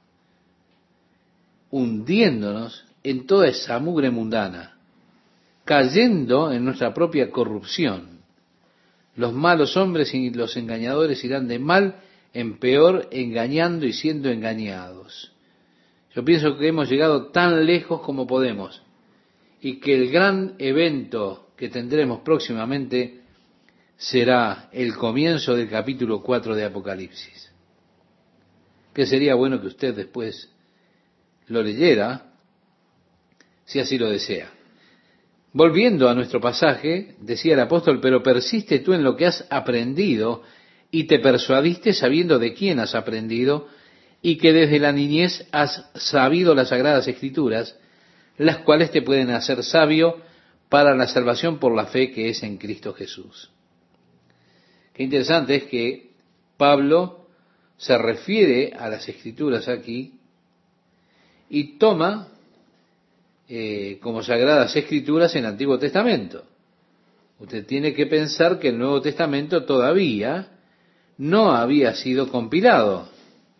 Speaker 1: hundiéndonos en toda esa mugre mundana, cayendo en nuestra propia corrupción. Los malos hombres y los engañadores irán de mal en peor, engañando y siendo engañados. Yo pienso que hemos llegado tan lejos como podemos y que el gran evento que tendremos próximamente será el comienzo del capítulo cuatro de Apocalipsis. Que sería bueno que usted después lo leyera, si así lo desea. Volviendo a nuestro pasaje, decía el apóstol, pero persiste tú en lo que has aprendido y te persuadiste sabiendo de quién has aprendido y que desde la niñez has sabido las sagradas escrituras, las cuales te pueden hacer sabio para la salvación por la fe que es en Cristo Jesús. Qué interesante es que Pablo se refiere a las escrituras aquí y toma eh, como sagradas escrituras en el Antiguo Testamento. Usted tiene que pensar que el Nuevo Testamento todavía no había sido compilado.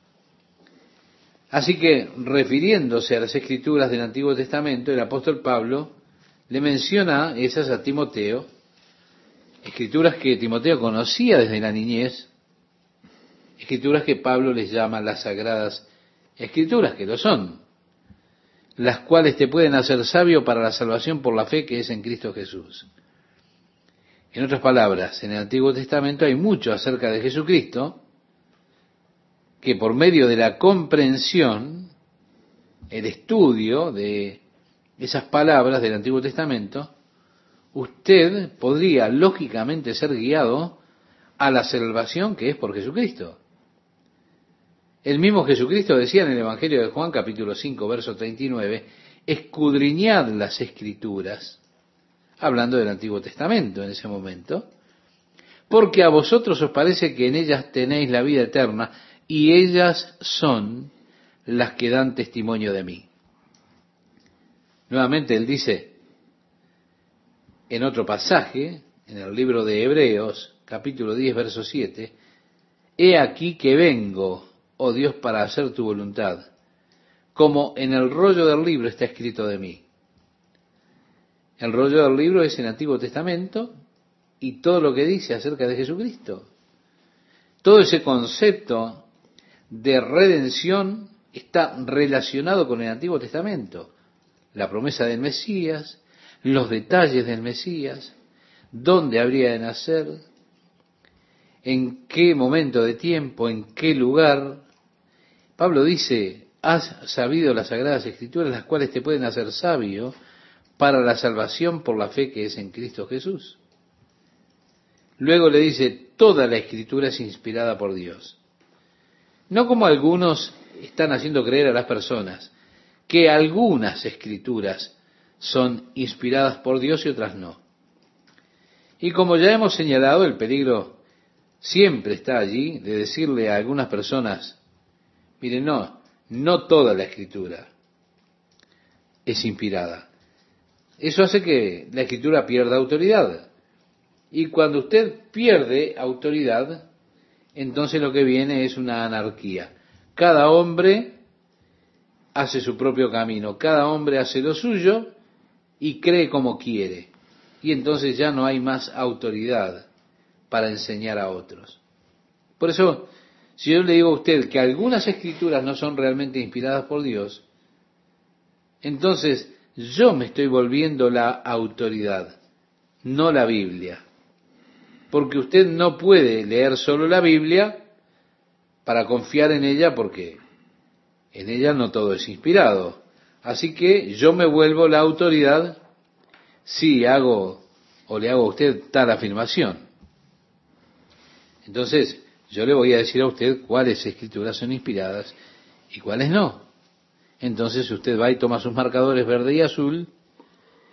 Speaker 1: Así que, refiriéndose a las escrituras del Antiguo Testamento, el apóstol Pablo le menciona esas a Timoteo, escrituras que Timoteo conocía desde la niñez, escrituras que Pablo les llama las sagradas escrituras, que lo son, las cuales te pueden hacer sabio para la salvación por la fe que es en Cristo Jesús. En otras palabras, en el Antiguo Testamento hay mucho acerca de Jesucristo, que por medio de la comprensión, el estudio de esas palabras del Antiguo Testamento, usted podría lógicamente ser guiado a la salvación que es por Jesucristo. El mismo Jesucristo decía en el Evangelio de Juan, capítulo cinco, verso treinta y nueve, escudriñad las Escrituras, hablando del Antiguo Testamento en ese momento, porque a vosotros os parece que en ellas tenéis la vida eterna, y ellas son las que dan testimonio de mí. Nuevamente él dice en otro pasaje, en el libro de Hebreos, capítulo diez, verso siete, he aquí que vengo, oh Dios, para hacer tu voluntad, como en el rollo del libro está escrito de mí. El rollo del libro es el Antiguo Testamento y todo lo que dice acerca de Jesucristo. Todo ese concepto de redención está relacionado con el Antiguo Testamento. La promesa del Mesías, los detalles del Mesías, dónde habría de nacer, en qué momento de tiempo, en qué lugar. Pablo dice, has sabido las sagradas escrituras, las cuales te pueden hacer sabio para la salvación por la fe que es en Cristo Jesús. Luego le dice, toda la escritura es inspirada por Dios. No como algunos están haciendo creer a las personas, que algunas escrituras son inspiradas por Dios y otras no. Y como ya hemos señalado, el peligro siempre está allí de decirle a algunas personas, miren, no, no toda la escritura es inspirada. Eso hace que la escritura pierda autoridad. Y cuando usted pierde autoridad, entonces lo que viene es una anarquía. Cada hombre hace su propio camino, cada hombre hace lo suyo y cree como quiere. Y entonces ya no hay más autoridad para enseñar a otros. Por eso, si yo le digo a usted que algunas escrituras no son realmente inspiradas por Dios, entonces yo me estoy volviendo la autoridad, no la Biblia. Porque usted no puede leer solo la Biblia para confiar en ella, porque en ella no todo es inspirado. Así que yo me vuelvo la autoridad si hago o le hago a usted tal afirmación. Entonces, yo le voy a decir a usted cuáles escrituras son inspiradas y cuáles no. Entonces usted va y toma sus marcadores verde y azul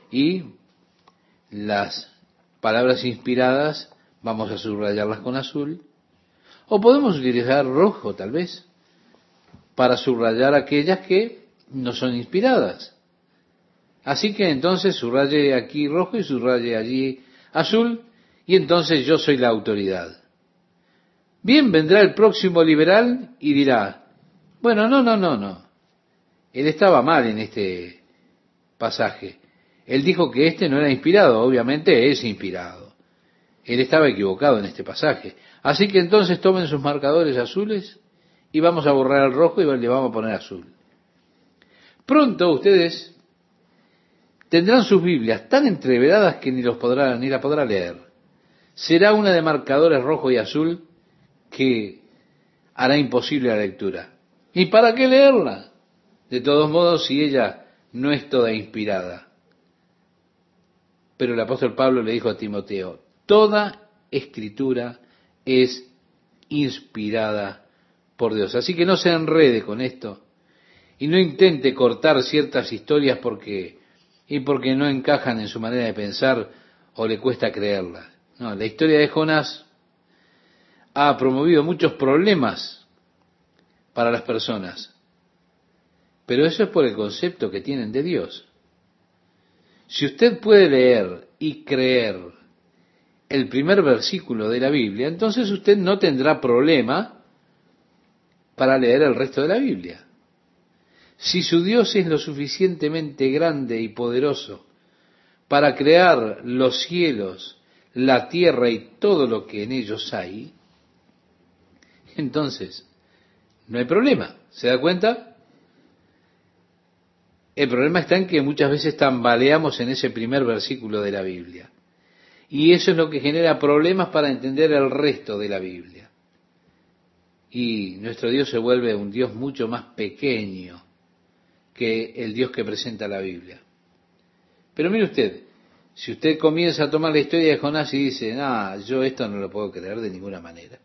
Speaker 1: y las palabras inspiradas vamos a subrayarlas con azul, o podemos utilizar rojo tal vez para subrayar aquellas que no son inspiradas. Así que entonces subraye aquí rojo y subraye allí azul, y entonces yo soy la autoridad. Bien, vendrá el próximo liberal y dirá, bueno, no, no, no, no. Él estaba mal en este pasaje. Él dijo que este no era inspirado, obviamente es inspirado. Él estaba equivocado en este pasaje. Así que entonces tomen sus marcadores azules y vamos a borrar el rojo y le vamos a poner azul. Pronto ustedes tendrán sus Biblias tan entreveradas que ni los podrá, ni la podrá leer. Será una de marcadores rojo y azul que hará imposible la lectura. ¿Y para qué leerla? De todos modos, si ella no es toda inspirada. Pero el apóstol Pablo le dijo a Timoteo, toda escritura es inspirada por Dios. Así que no se enrede con esto y no intente cortar ciertas historias porque y porque no encajan en su manera de pensar o le cuesta creerlas. No, la historia de Jonás ha promovido muchos problemas para las personas, pero eso es por el concepto que tienen de Dios. Si usted puede leer y creer el primer versículo de la Biblia, entonces usted no tendrá problema para leer el resto de la Biblia. Si su Dios es lo suficientemente grande y poderoso para crear los cielos, la tierra y todo lo que en ellos hay, entonces no hay problema. ¿Se da cuenta? El problema está en que muchas veces tambaleamos en ese primer versículo de la Biblia. Y eso es lo que genera problemas para entender el resto de la Biblia. Y nuestro Dios se vuelve un Dios mucho más pequeño que el Dios que presenta la Biblia. Pero mire usted, si usted comienza a tomar la historia de Jonás y dice, ah, yo esto no lo puedo creer de ninguna manera.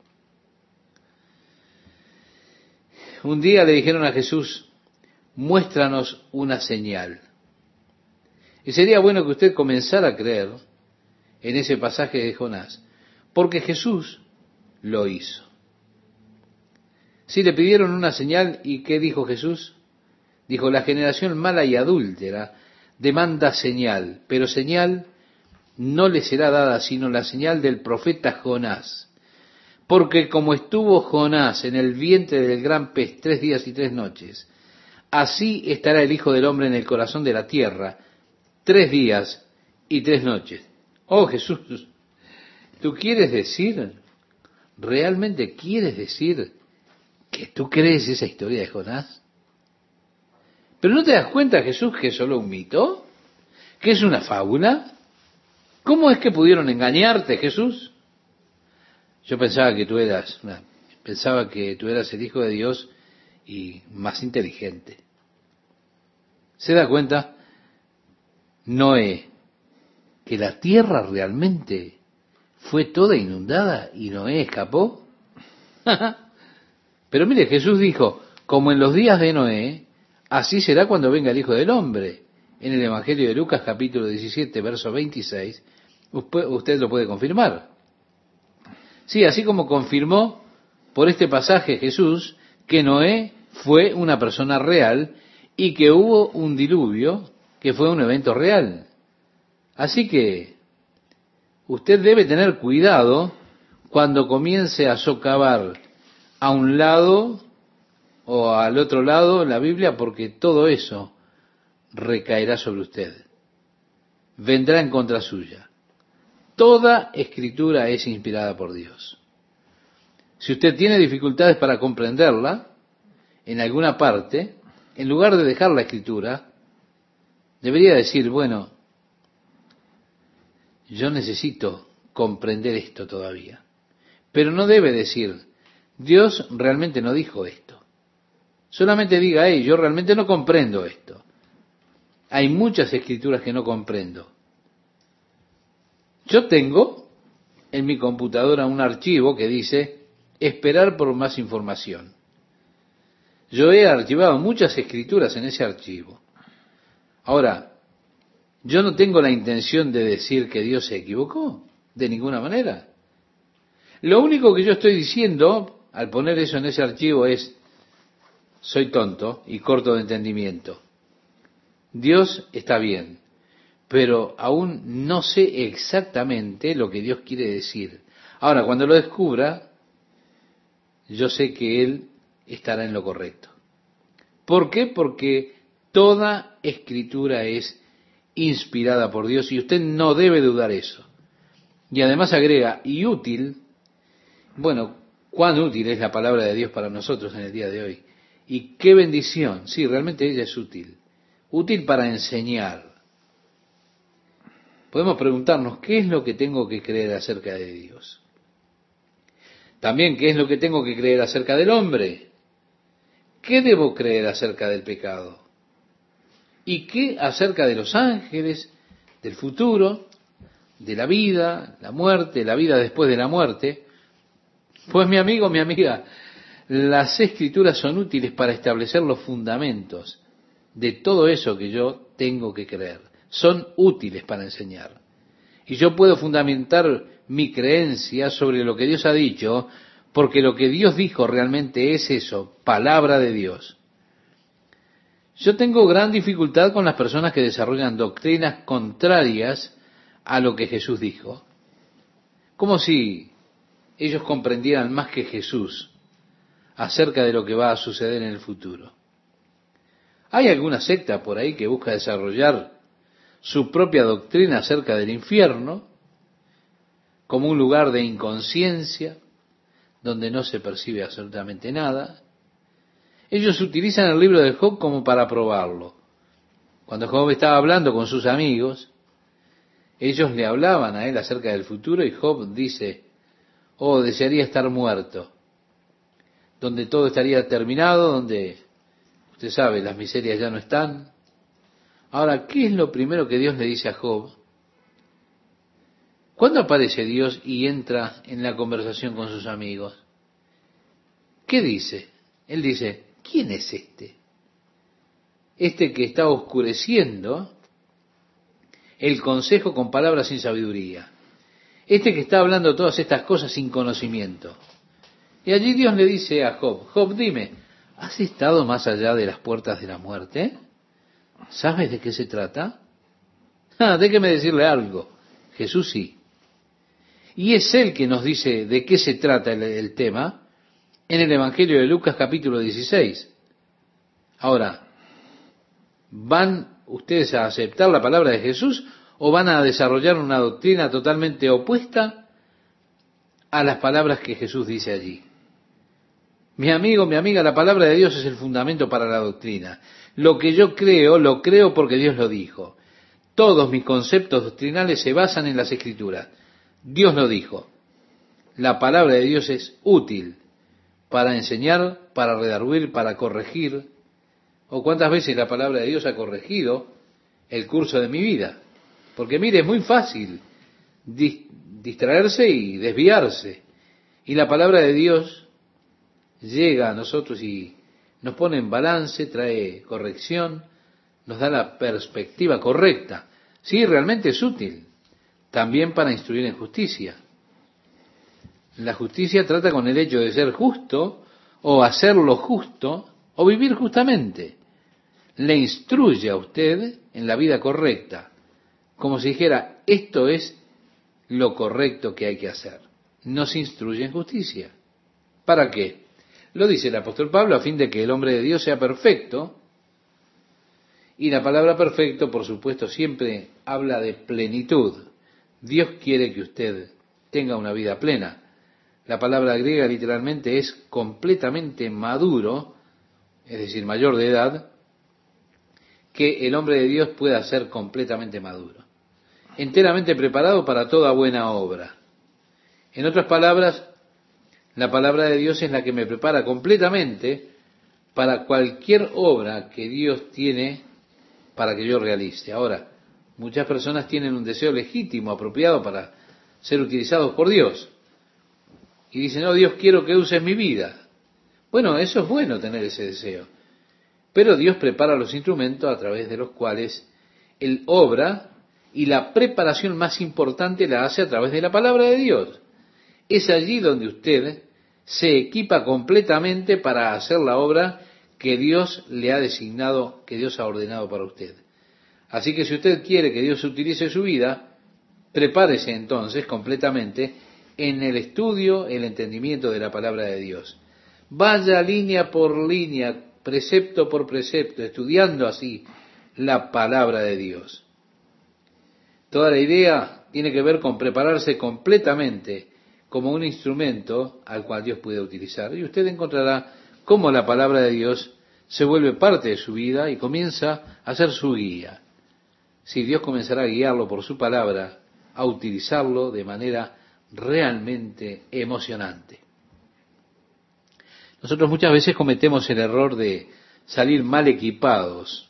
Speaker 1: Un día le dijeron a Jesús, muéstranos una señal. Y sería bueno que usted comenzara a creer en ese pasaje de Jonás, porque Jesús lo hizo. Si le pidieron una señal, ¿y qué dijo Jesús? Dijo, la generación mala y adúltera demanda señal, pero señal no le será dada sino la señal del profeta Jonás. Porque como estuvo Jonás en el vientre del gran pez tres días y tres noches, así estará el Hijo del Hombre en el corazón de la tierra tres días y tres noches. Oh Jesús, ¿tú quieres decir, realmente quieres decir que tú crees esa historia de Jonás? ¿Pero no te das cuenta, Jesús, que es solo un mito? ¿Que es una fábula? ¿Cómo es que pudieron engañarte, Jesús? Yo pensaba que tú eras, pensaba que tú eras el Hijo de Dios y más inteligente. ¿Se da cuenta? Noé, que la tierra realmente fue toda inundada y Noé escapó. Pero mire, Jesús dijo, como en los días de Noé, así será cuando venga el Hijo del Hombre. En el Evangelio de Lucas, capítulo diecisiete, verso veintiséis, usted lo puede confirmar. Sí, así como confirmó por este pasaje Jesús que Noé fue una persona real y que hubo un diluvio que fue un evento real. Así que usted debe tener cuidado cuando comience a socavar a un lado o al otro lado la Biblia, porque todo eso recaerá sobre usted. Vendrá en contra suya. Toda escritura es inspirada por Dios. Si usted tiene dificultades para comprenderla en alguna parte, en lugar de dejar la escritura, debería decir, bueno, yo necesito comprender esto todavía. Pero no debe decir, Dios realmente no dijo esto. Solamente diga, hey, yo realmente no comprendo esto. Hay muchas escrituras que no comprendo. Yo tengo en mi computadora un archivo que dice, esperar por más información. Yo he archivado muchas escrituras en ese archivo. Ahora, Yo no tengo la intención de decir que Dios se equivocó, de ninguna manera. Lo único que yo estoy diciendo, al poner eso en ese archivo, es, soy tonto y corto de entendimiento. Dios está bien, pero aún no sé exactamente lo que Dios quiere decir. Ahora, cuando lo descubra, yo sé que Él estará en lo correcto. ¿Por qué? Porque toda escritura es inspirada por Dios y usted no debe dudar eso. Y además agrega, y útil, bueno, cuán útil es la palabra de Dios para nosotros en el día de hoy. Y qué bendición, sí, realmente ella es útil. Útil para enseñar. Podemos preguntarnos, ¿qué es lo que tengo que creer acerca de Dios? También, ¿qué es lo que tengo que creer acerca del hombre? ¿Qué debo creer acerca del pecado? ¿Y qué acerca de los ángeles, del futuro, de la vida, la muerte, la vida después de la muerte? Pues mi amigo, mi amiga, las escrituras son útiles para establecer los fundamentos de todo eso que yo tengo que creer. Son útiles para enseñar. Y yo puedo fundamentar mi creencia sobre lo que Dios ha dicho, porque lo que Dios dijo realmente es eso, palabra de Dios. Yo tengo gran dificultad con las personas que desarrollan doctrinas contrarias a lo que Jesús dijo. Como si ellos comprendieran más que Jesús acerca de lo que va a suceder en el futuro. Hay alguna secta por ahí que busca desarrollar su propia doctrina acerca del infierno como un lugar de inconsciencia donde no se percibe absolutamente nada. Ellos utilizan el libro de Job como para probarlo. Cuando Job estaba hablando con sus amigos, ellos le hablaban a él acerca del futuro y Job dice, oh, desearía estar muerto, donde todo estaría terminado, donde, usted sabe, las miserias ya no están. Ahora, ¿qué es lo primero que Dios le dice a Job? ¿Cuándo aparece Dios y entra en la conversación con sus amigos? ¿Qué dice? Él dice, ¿quién es este? Este que está oscureciendo el consejo con palabras sin sabiduría. Este que está hablando todas estas cosas sin conocimiento. Y allí Dios le dice a Job, Job, dime, ¿has estado más allá de las puertas de la muerte? ¿Sabes de qué se trata? Ah, déjeme decirle algo. Jesús sí. Y es Él que nos dice de qué se trata el, el tema en el Evangelio de Lucas capítulo dieciséis. Ahora, ¿van ustedes a aceptar la palabra de Jesús o van a desarrollar una doctrina totalmente opuesta a las palabras que Jesús dice allí? Mi amigo, mi amiga, la palabra de Dios es el fundamento para la doctrina. Lo que yo creo, lo creo porque Dios lo dijo. Todos mis conceptos doctrinales se basan en las Escrituras. Dios lo dijo. La palabra de Dios es útil para enseñar, para redarguir, para corregir. ¿O cuántas veces la palabra de Dios ha corregido el curso de mi vida? Porque mire, es muy fácil distraerse y desviarse. Y la palabra de Dios llega a nosotros y nos pone en balance, trae corrección, nos da la perspectiva correcta. Sí, realmente es útil. También para instruir en justicia. La justicia trata con el hecho de ser justo, o hacer lo justo, o vivir justamente. Le instruye a usted en la vida correcta, como si dijera, esto es lo correcto que hay que hacer. Nos instruye en justicia. ¿Para qué? Lo dice el apóstol Pablo, a fin de que el hombre de Dios sea perfecto. Y la palabra perfecto, por supuesto, siempre habla de plenitud. Dios quiere que usted tenga una vida plena. La palabra griega literalmente es completamente maduro, es decir, mayor de edad, que el hombre de Dios pueda ser completamente maduro, enteramente preparado para toda buena obra. En otras palabras, la palabra de Dios es la que me prepara completamente para cualquier obra que Dios tiene para que yo realice. Ahora, muchas personas tienen un deseo legítimo, apropiado para ser utilizados por Dios. Y dicen, no, Dios, quiero que uses mi vida. Bueno, eso es bueno tener ese deseo. Pero Dios prepara los instrumentos a través de los cuales Él obra y la preparación más importante la hace a través de la palabra de Dios. Es allí donde usted se equipa completamente para hacer la obra que Dios le ha designado, que Dios ha ordenado para usted. Así que si usted quiere que Dios utilice su vida, prepárese entonces completamente en el estudio, el entendimiento de la palabra de Dios. Vaya línea por línea, precepto por precepto, estudiando así la palabra de Dios. Toda la idea tiene que ver con prepararse completamente como un instrumento al cual Dios puede utilizar. Y usted encontrará cómo la palabra de Dios se vuelve parte de su vida y comienza a ser su guía. Si Dios comenzará a guiarlo por su palabra, a utilizarlo de manera realmente emocionante. Nosotros muchas veces cometemos el error de salir mal equipados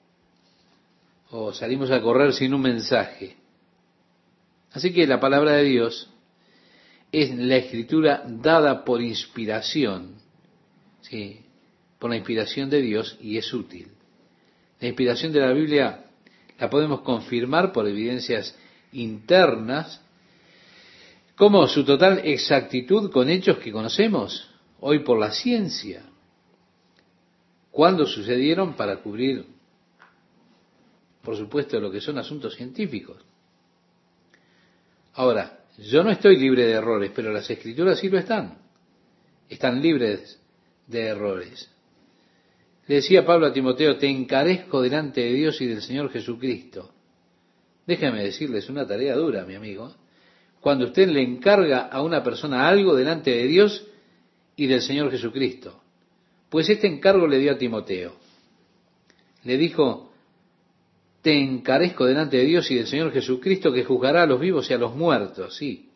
Speaker 1: o salimos a correr sin un mensaje. Así que la palabra de Dios es la escritura dada por inspiración, ¿sí? Por la inspiración de Dios, y es útil. La inspiración de la Biblia la podemos confirmar por evidencias internas, como su total exactitud con hechos que conocemos hoy por la ciencia. ¿Cuándo sucedieron? Para cubrir, por supuesto, lo que son asuntos científicos. Ahora, yo no estoy libre de errores, pero las Escrituras sí lo están. Están libres de errores. Le decía Pablo a Timoteo, te encarezco delante de Dios y del Señor Jesucristo. Déjame decirles una tarea dura, mi amigo. Cuando usted le encarga a una persona algo delante de Dios y del Señor Jesucristo. Pues este encargo le dio a Timoteo. Le dijo, te encarezco delante de Dios y del Señor Jesucristo, que juzgará a los vivos y a los muertos. Sí,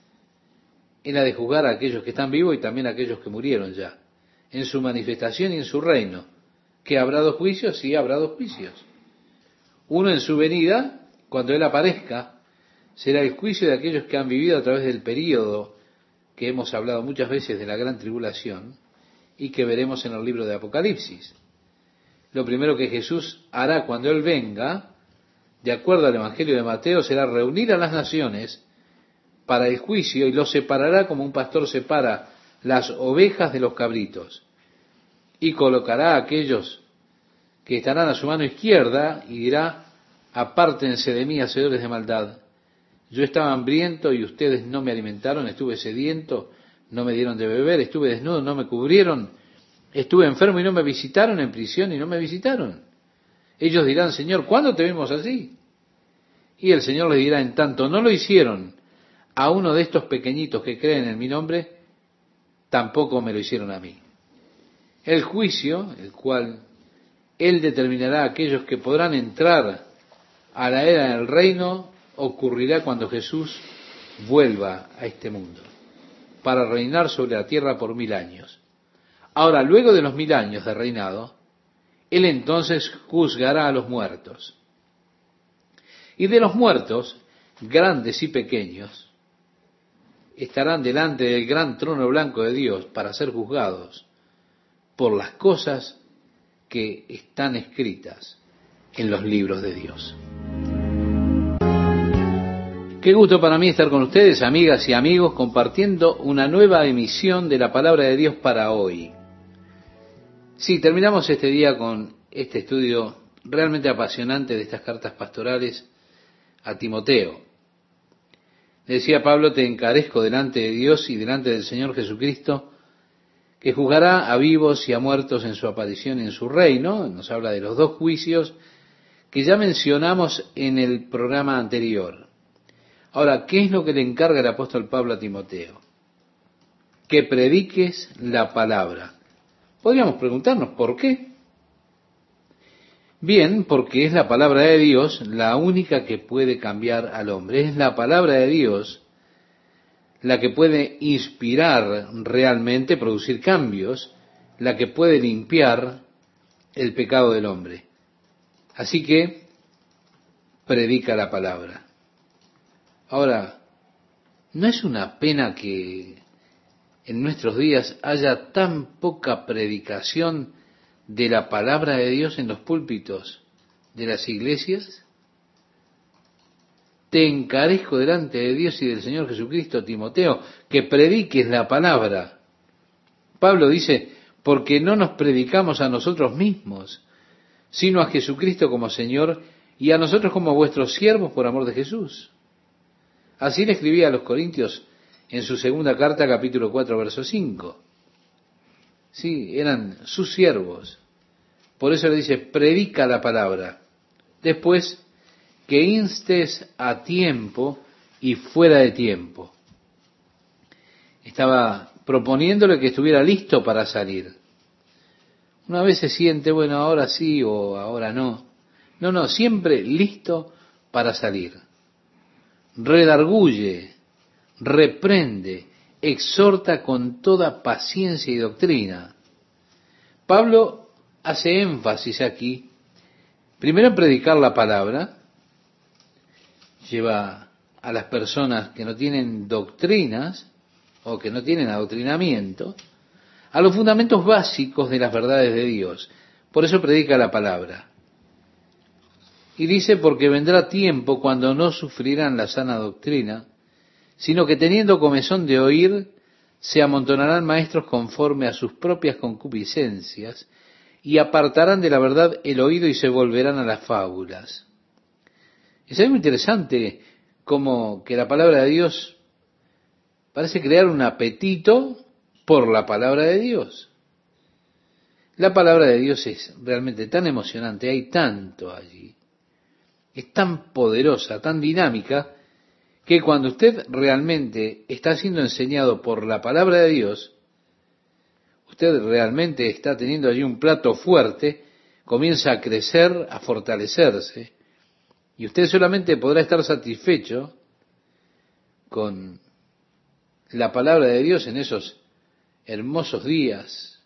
Speaker 1: Él ha de juzgar a aquellos que están vivos y también a aquellos que murieron ya, en su manifestación y en su reino. ¿Que habrá dos juicios? Sí, habrá dos juicios. Uno en su venida, cuando Él aparezca, será el juicio de aquellos que han vivido a través del período que hemos hablado muchas veces de la gran tribulación y que veremos en el libro de Apocalipsis. Lo primero que Jesús hará cuando Él venga, de acuerdo al Evangelio de Mateo, será reunir a las naciones para el juicio y los separará como un pastor separa las ovejas de los cabritos. Y colocará a aquellos que estarán a su mano izquierda y dirá, apártense de mí, hacedores de maldad. Yo estaba hambriento y ustedes no me alimentaron, estuve sediento, no me dieron de beber, estuve desnudo, no me cubrieron, estuve enfermo y no me visitaron, en prisión y no me visitaron. Ellos dirán, Señor, ¿cuándo te vimos así? Y el Señor les dirá, en tanto no lo hicieron a uno de estos pequeñitos que creen en mi nombre, tampoco me lo hicieron a mí. El juicio, el cual Él determinará a aquellos que podrán entrar a la era del reino, ocurrirá cuando Jesús vuelva a este mundo, para reinar sobre la tierra por mil años. Ahora, luego de los mil años de reinado, Él entonces juzgará a los muertos. Y de los muertos, grandes y pequeños, estarán delante del gran trono blanco de Dios para ser juzgados por las cosas que están escritas en los libros de Dios. Qué gusto para mí estar con ustedes, amigas y amigos, compartiendo una nueva emisión de la Palabra de Dios para hoy. Sí, terminamos este día con este estudio realmente apasionante de estas cartas pastorales a Timoteo. Le decía Pablo, te encarezco delante de Dios y delante del Señor Jesucristo, que juzgará a vivos y a muertos en su aparición en su reino. Nos habla de los dos juicios que ya mencionamos en el programa anterior. Ahora, ¿qué es lo que le encarga el apóstol Pablo a Timoteo? Que prediques la palabra. Podríamos preguntarnos, ¿por qué? Bien, porque es la palabra de Dios la única que puede cambiar al hombre. Es la palabra de Dios la que puede inspirar realmente, producir cambios, la que puede limpiar el pecado del hombre. Así que, predica la palabra. Ahora, ¿no es una pena que en nuestros días haya tan poca predicación de la palabra de Dios en los púlpitos de las iglesias? te encarezco delante de Dios y del Señor Jesucristo, Timoteo, que prediques la palabra. Pablo dice, porque no nos predicamos a nosotros mismos, sino a Jesucristo como Señor y a nosotros como vuestros siervos por amor de Jesús. Así le escribía a los Corintios en su segunda carta, capítulo cuatro, verso cinco. Sí, eran sus siervos. Por eso le dice, predica la palabra. Después, que instes a tiempo y fuera de tiempo. Estaba proponiéndole que estuviera listo para salir. Una vez se siente, bueno, ahora sí o ahora no. No, no, siempre listo para salir. Redarguye, reprende, exhorta con toda paciencia y doctrina. Pablo hace énfasis aquí, primero en predicar la palabra, lleva a las personas que no tienen doctrinas o que no tienen adoctrinamiento a los fundamentos básicos de las verdades de Dios. Por eso predica la palabra. Y dice, porque vendrá tiempo cuando no sufrirán la sana doctrina, sino que teniendo comezón de oír, se amontonarán maestros conforme a sus propias concupiscencias, y apartarán de la verdad el oído y se volverán a las fábulas. Es algo interesante como que la palabra de Dios parece crear un apetito por la palabra de Dios. La palabra de Dios es realmente tan emocionante, hay tanto allí. Es tan poderosa, tan dinámica, que cuando usted realmente está siendo enseñado por la palabra de Dios, usted realmente está teniendo allí un plato fuerte, comienza a crecer, a fortalecerse, y usted solamente podrá estar satisfecho con la palabra de Dios en esos hermosos días.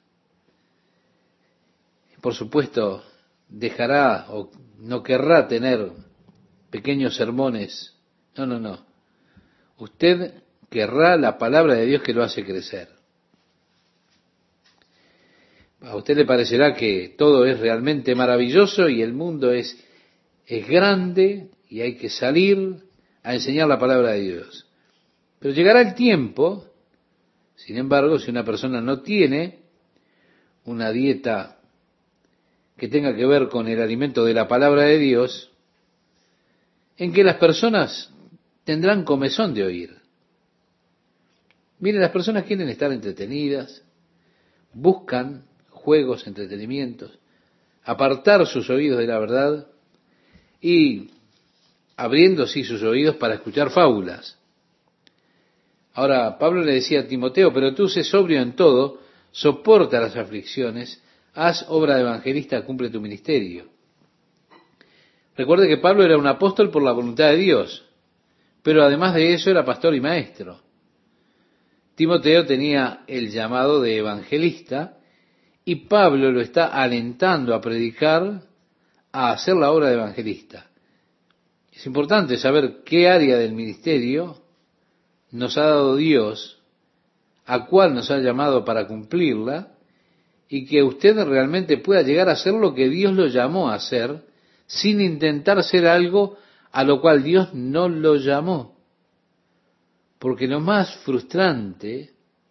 Speaker 1: Por supuesto, dejará o no querrá tener pequeños sermones. No, no, no. Usted querrá la palabra de Dios que lo hace crecer. A usted le parecerá que todo es realmente maravilloso y el mundo es, es grande y hay que salir a enseñar la palabra de Dios. Pero llegará el tiempo, sin embargo, si una persona no tiene una dieta que tenga que ver con el alimento de la palabra de Dios, en que las personas tendrán comezón de oír. Miren, las personas quieren estar entretenidas, buscan juegos, entretenimientos, apartar sus oídos de la verdad y abriendo sí sus oídos para escuchar fábulas. Ahora, Pablo le decía a Timoteo, pero tú sé sobrio en todo, soporta las aflicciones, haz obra de evangelista, cumple tu ministerio. Recuerde que Pablo era un apóstol por la voluntad de Dios, pero además de eso era pastor y maestro. Timoteo tenía el llamado de evangelista y Pablo lo está alentando a predicar, a hacer la obra de evangelista. Es importante saber qué área del ministerio nos ha dado Dios, a cuál nos ha llamado para cumplirla, y que usted realmente pueda llegar a ser lo que Dios lo llamó a hacer, sin intentar ser algo a lo cual Dios no lo llamó. Porque lo más frustrante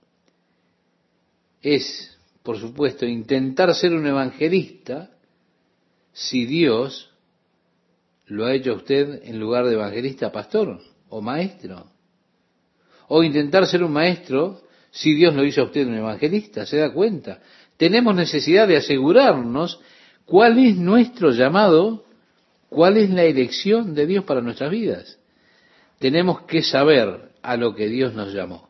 Speaker 1: es, por supuesto, intentar ser un evangelista si Dios lo ha hecho a usted en lugar de evangelista, pastor o maestro. O intentar ser un maestro si Dios lo hizo a usted un evangelista. ¿Se da cuenta? Tenemos necesidad de asegurarnos cuál es nuestro llamado, cuál es la elección de Dios para nuestras vidas. Tenemos que saber a lo que Dios nos llamó.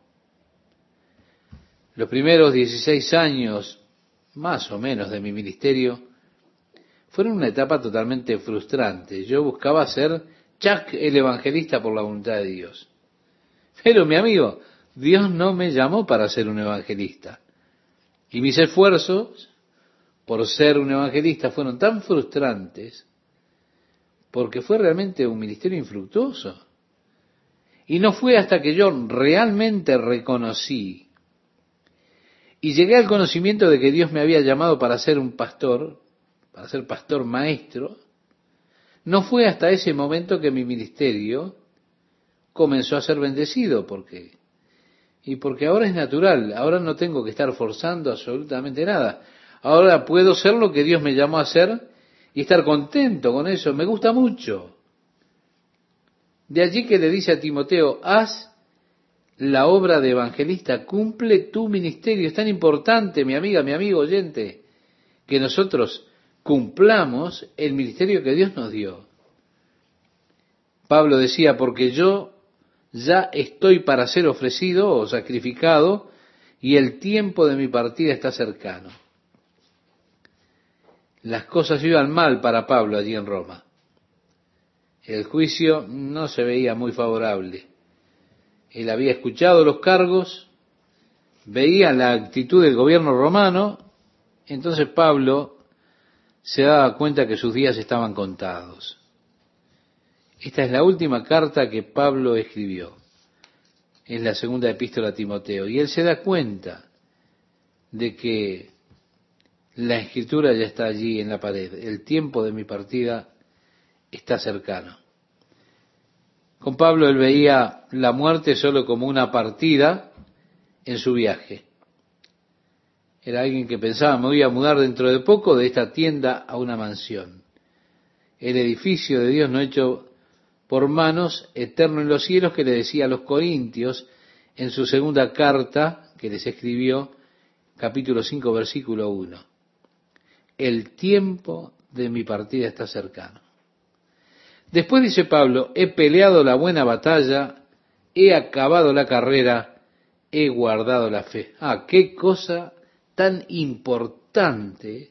Speaker 1: Los primeros dieciséis años, más o menos, de mi ministerio, fueron una etapa totalmente frustrante. Yo buscaba ser Chuck el evangelista por la voluntad de Dios. Pero mi amigo, Dios no me llamó para ser un evangelista. Y mis esfuerzos por ser un evangelista fueron tan frustrantes porque fue realmente un ministerio infructuoso. Y no fue hasta que yo realmente reconocí y llegué al conocimiento de que Dios me había llamado para ser un pastor, para ser pastor maestro, no fue hasta ese momento que mi ministerio comenzó a ser bendecido, porque y porque ahora es natural, ahora no tengo que estar forzando absolutamente nada. Ahora puedo ser lo que Dios me llamó a ser y estar contento con eso. Me gusta mucho. De allí que le dice a Timoteo, haz la obra de evangelista, cumple tu ministerio. Es tan importante, mi amiga, mi amigo oyente, que nosotros cumplamos el ministerio que Dios nos dio. Pablo decía, porque yo ya estoy para ser ofrecido o sacrificado y el tiempo de mi partida está cercano. Las cosas iban mal para Pablo allí en Roma. El juicio no se veía muy favorable. Él había escuchado los cargos, veía la actitud del gobierno romano, entonces Pablo se daba cuenta que sus días estaban contados. Esta es la última carta que Pablo escribió. Es la segunda epístola a Timoteo. Y él se da cuenta de que la escritura ya está allí en la pared. El tiempo de mi partida está cercano. Con Pablo él veía la muerte solo como una partida en su viaje. Era alguien que pensaba, me voy a mudar dentro de poco de esta tienda a una mansión. El edificio de Dios no hecho por manos, eterno en los cielos, que le decía a los corintios en su segunda carta que les escribió, capítulo cinco, versículo uno. El tiempo de mi partida está cercano. Después dice Pablo, he peleado la buena batalla, he acabado la carrera, he guardado la fe. Ah, qué cosa tan importante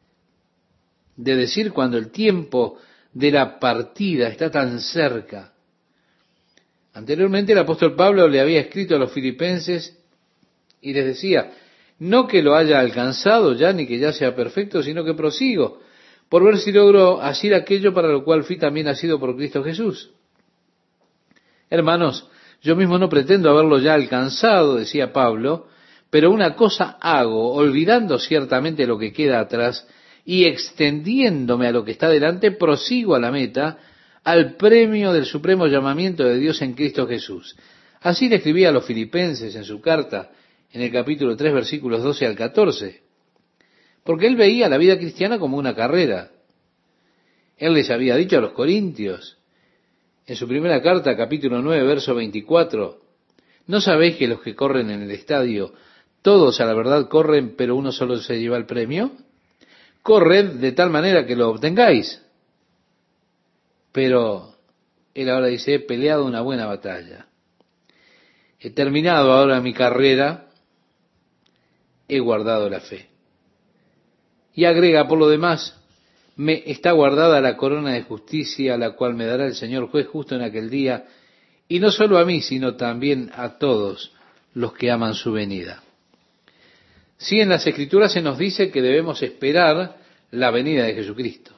Speaker 1: de decir cuando el tiempo de la partida está tan cerca. Anteriormente el apóstol Pablo le había escrito a los filipenses y les decía, no que lo haya alcanzado ya ni que ya sea perfecto, sino que prosigo por ver si logro hacer aquello para lo cual fui también nacido por Cristo Jesús. Hermanos, yo mismo no pretendo haberlo ya alcanzado, decía Pablo, pero una cosa hago, olvidando ciertamente lo que queda atrás y extendiéndome a lo que está delante, prosigo a la meta, al premio del supremo llamamiento de Dios en Cristo Jesús. Así le escribía a los filipenses en su carta, en el capítulo tres, versículos doce al catorce, porque él veía la vida cristiana como una carrera. Él les había dicho a los corintios, en su primera carta, capítulo nueve, verso veinticuatro, ¿no sabéis que los que corren en el estadio, todos a la verdad corren, pero uno solo se lleva el premio? Corred de tal manera que lo obtengáis. Pero él ahora dice, he peleado una buena batalla. He terminado ahora mi carrera, he guardado la fe. Y agrega, por lo demás, me está guardada la corona de justicia, la cual me dará el Señor juez justo en aquel día, y no solo a mí, sino también a todos los que aman su venida. Sí, en las Escrituras se nos dice que debemos esperar la venida de Jesucristo.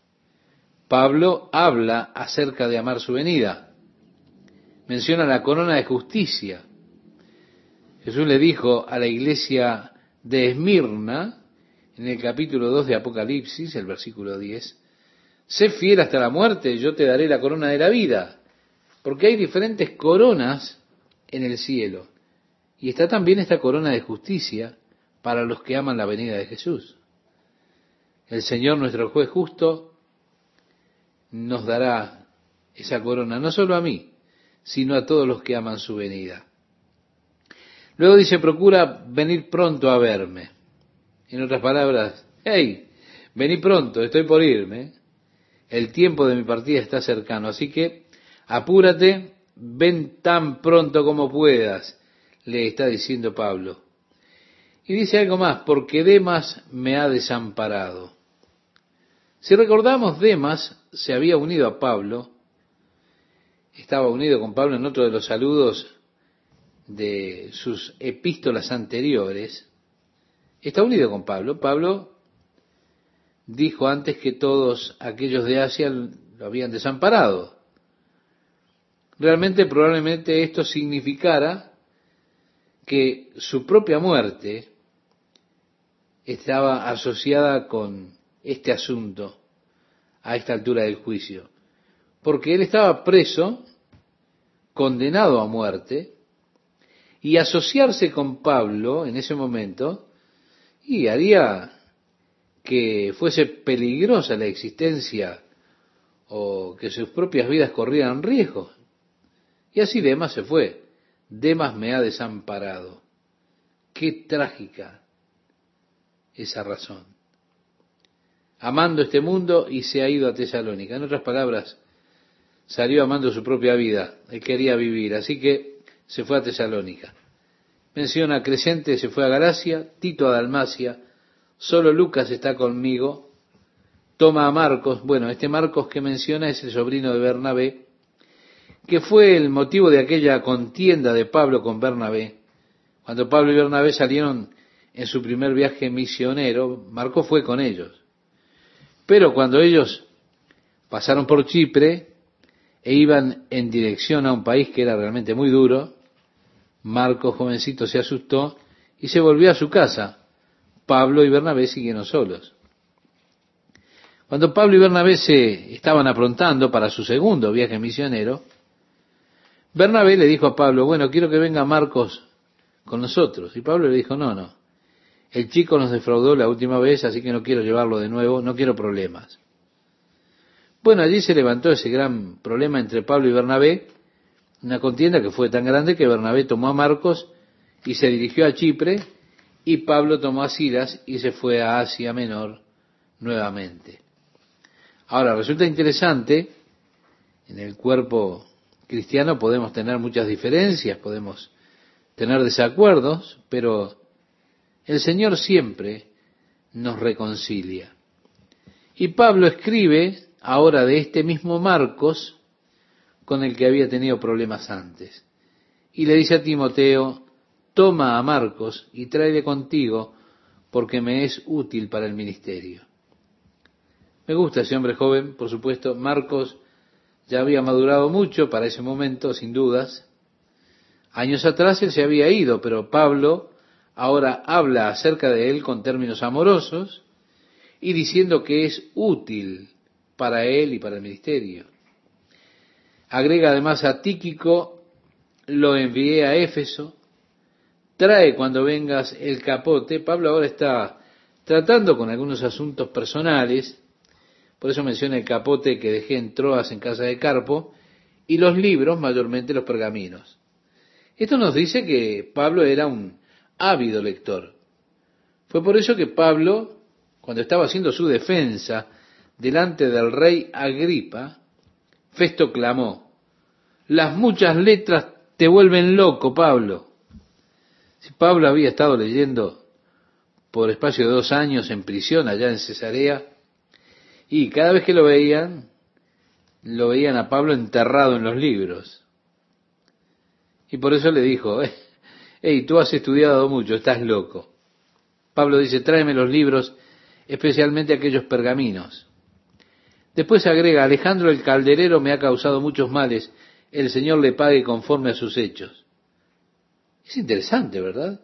Speaker 1: Pablo habla acerca de amar su venida. Menciona la corona de justicia. Jesús le dijo a la iglesia de Esmirna, en el capítulo dos de Apocalipsis, el versículo diez, sé fiel hasta la muerte, yo te daré la corona de la vida. Porque hay diferentes coronas en el cielo. Y está también esta corona de justicia para los que aman la venida de Jesús. El Señor, nuestro juez justo, nos dará esa corona, no solo a mí, sino a todos los que aman su venida. Luego dice, procura venir pronto a verme. En otras palabras, hey, vení pronto, estoy por irme. El tiempo de mi partida está cercano, así que apúrate, ven tan pronto como puedas, le está diciendo Pablo. Y dice algo más, porque Demas me ha desamparado. Si recordamos, Demas se había unido a Pablo, estaba unido con Pablo en otro de los saludos de sus epístolas anteriores, está unido con Pablo. Pablo dijo antes que todos aquellos de Asia lo habían desamparado. Realmente, probablemente esto significara que su propia muerte estaba asociada con este asunto a esta altura del juicio, porque él estaba preso condenado a muerte, y asociarse con Pablo en ese momento, y haría que fuese peligrosa la existencia o que sus propias vidas corrieran riesgo. Y así Demas se fue. Demas me ha desamparado. Qué trágica esa razón. Amando este mundo y se ha ido a Tesalónica. En otras palabras, salió amando su propia vida. Él quería vivir, así que se fue a Tesalónica. Menciona a Crescente, se fue a Galacia, Tito a Dalmacia, solo Lucas está conmigo. Toma a Marcos, bueno, este Marcos que menciona es el sobrino de Bernabé, que fue el motivo de aquella contienda de Pablo con Bernabé. Cuando Pablo y Bernabé salieron en su primer viaje misionero, Marcos fue con ellos. Pero cuando ellos pasaron por Chipre e iban en dirección a un país que era realmente muy duro, Marcos, jovencito, se asustó y se volvió a su casa. Pablo y Bernabé siguieron solos. Cuando Pablo y Bernabé se estaban aprontando para su segundo viaje misionero, Bernabé le dijo a Pablo, bueno, quiero que venga Marcos con nosotros. Y Pablo le dijo, no, no, el chico nos defraudó la última vez, así que no quiero llevarlo de nuevo, no quiero problemas. Bueno, allí se levantó ese gran problema entre Pablo y Bernabé, una contienda que fue tan grande que Bernabé tomó a Marcos y se dirigió a Chipre, y Pablo tomó a Silas y se fue a Asia Menor nuevamente. Ahora, resulta interesante, en el cuerpo cristiano podemos tener muchas diferencias, podemos tener desacuerdos, pero el Señor siempre nos reconcilia. Y Pablo escribe ahora de este mismo Marcos con el que había tenido problemas antes. Y le dice a Timoteo, toma a Marcos y tráele contigo porque me es útil para el ministerio. Me gusta ese hombre joven, por supuesto. Marcos ya había madurado mucho para ese momento, sin dudas. Años atrás él se había ido, pero Pablo ahora habla acerca de él con términos amorosos y diciendo que es útil para él y para el ministerio. Agrega además a Tíquico, lo envié a Éfeso, trae cuando vengas el capote. Pablo ahora está tratando con algunos asuntos personales, por eso menciona el capote que dejé en Troas en casa de Carpo, y los libros, mayormente los pergaminos. Esto nos dice que Pablo era un ávido lector. Fue por eso que Pablo, cuando estaba haciendo su defensa delante del rey Agripa, Festo clamó, las muchas letras te vuelven loco, Pablo. Si Pablo había estado leyendo por espacio de dos años en prisión allá en Cesarea, y cada vez que lo veían, lo veían a Pablo enterrado en los libros. Y por eso le dijo, hey, tú has estudiado mucho, estás loco. Pablo dice, tráeme los libros, especialmente aquellos pergaminos. Después agrega, Alejandro el calderero me ha causado muchos males, el Señor le pague conforme a sus hechos. Es interesante, ¿verdad?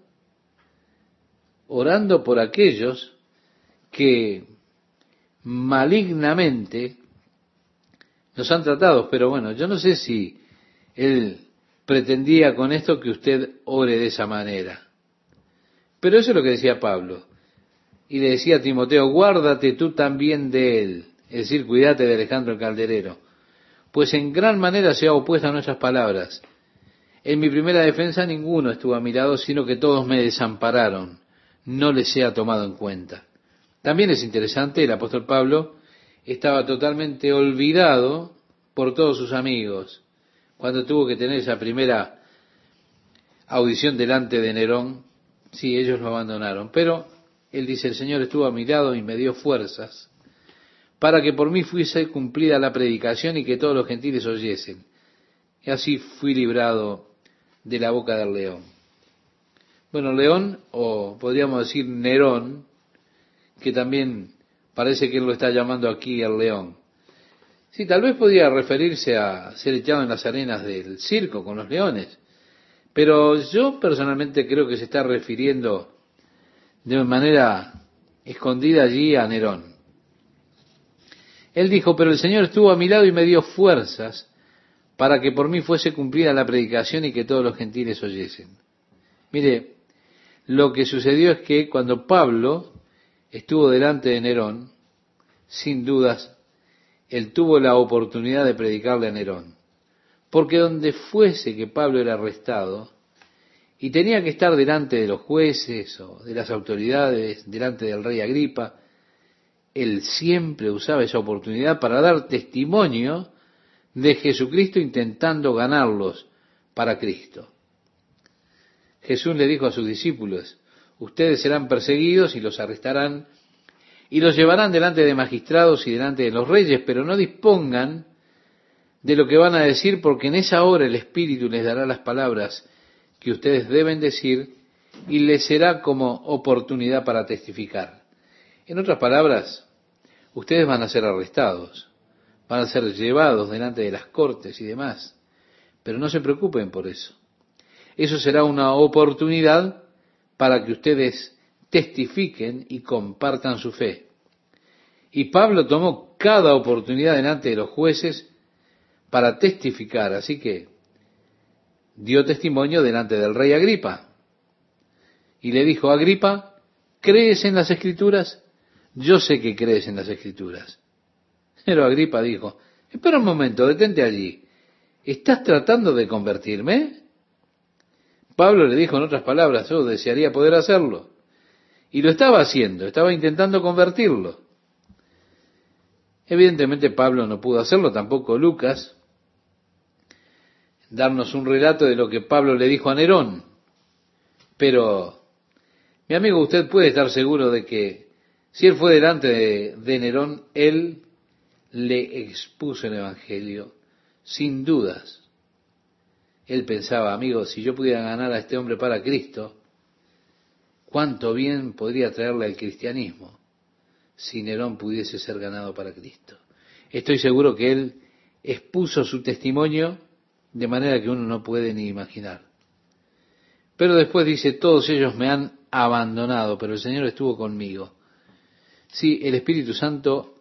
Speaker 1: Orando por aquellos que malignamente nos han tratado, pero bueno, yo no sé si él pretendía con esto que usted ore de esa manera. Pero eso es lo que decía Pablo. Y le decía a Timoteo, guárdate tú también de él, es decir, cuídate de Alejandro el calderero, pues en gran manera se ha opuesto a nuestras palabras. En mi primera defensa ninguno estuvo a mi lado, sino que todos me desampararon, no les sea tomado en cuenta. También es interesante, el apóstol Pablo estaba totalmente olvidado por todos sus amigos, cuando tuvo que tener esa primera audición delante de Nerón. Sí, ellos lo abandonaron, pero él dice, el Señor estuvo a mi lado y me dio fuerzas para que por mí fuese cumplida la predicación y que todos los gentiles oyesen. Y así fui librado de la boca del león. Bueno, león, o podríamos decir Nerón, que también parece que él lo está llamando aquí el león. Sí, tal vez podía referirse a ser echado en las arenas del circo con los leones, pero yo personalmente creo que se está refiriendo de manera escondida allí a Nerón. Él dijo, pero el Señor estuvo a mi lado y me dio fuerzas para que por mí fuese cumplida la predicación y que todos los gentiles oyesen. Mire, lo que sucedió es que cuando Pablo estuvo delante de Nerón, sin dudas, él tuvo la oportunidad de predicarle a Nerón. Porque donde fuese que Pablo era arrestado, y tenía que estar delante de los jueces o de las autoridades, delante del rey Agripa, él siempre usaba esa oportunidad para dar testimonio de Jesucristo intentando ganarlos para Cristo. Jesús le dijo a sus discípulos, ustedes serán perseguidos y los arrestarán y los llevarán delante de magistrados y delante de los reyes, pero no dispongan de lo que van a decir, porque en esa hora el Espíritu les dará las palabras que ustedes deben decir y les será como oportunidad para testificar. En otras palabras, ustedes van a ser arrestados, van a ser llevados delante de las cortes y demás, pero no se preocupen por eso. Eso será una oportunidad para que ustedes testifiquen y compartan su fe. Y Pablo tomó cada oportunidad delante de los jueces para testificar, así que dio testimonio delante del rey Agripa. Y le dijo, Agripa, ¿crees en las Escrituras? Yo sé que crees en las Escrituras. Pero Agripa dijo, espera un momento, detente allí. ¿Estás tratando de convertirme? Pablo le dijo en otras palabras, yo desearía poder hacerlo. Y lo estaba haciendo, estaba intentando convertirlo. Evidentemente Pablo no pudo hacerlo, tampoco Lucas, darnos un relato de lo que Pablo le dijo a Nerón. Pero, mi amigo, usted puede estar seguro de que si él fue delante de, de Nerón, él le expuso el Evangelio sin dudas. Él pensaba, amigo, si yo pudiera ganar a este hombre para Cristo, cuánto bien podría traerle al cristianismo si Nerón pudiese ser ganado para Cristo. Estoy seguro que él expuso su testimonio de manera que uno no puede ni imaginar. Pero después dice, todos ellos me han abandonado, pero el Señor estuvo conmigo. Sí, el Espíritu Santo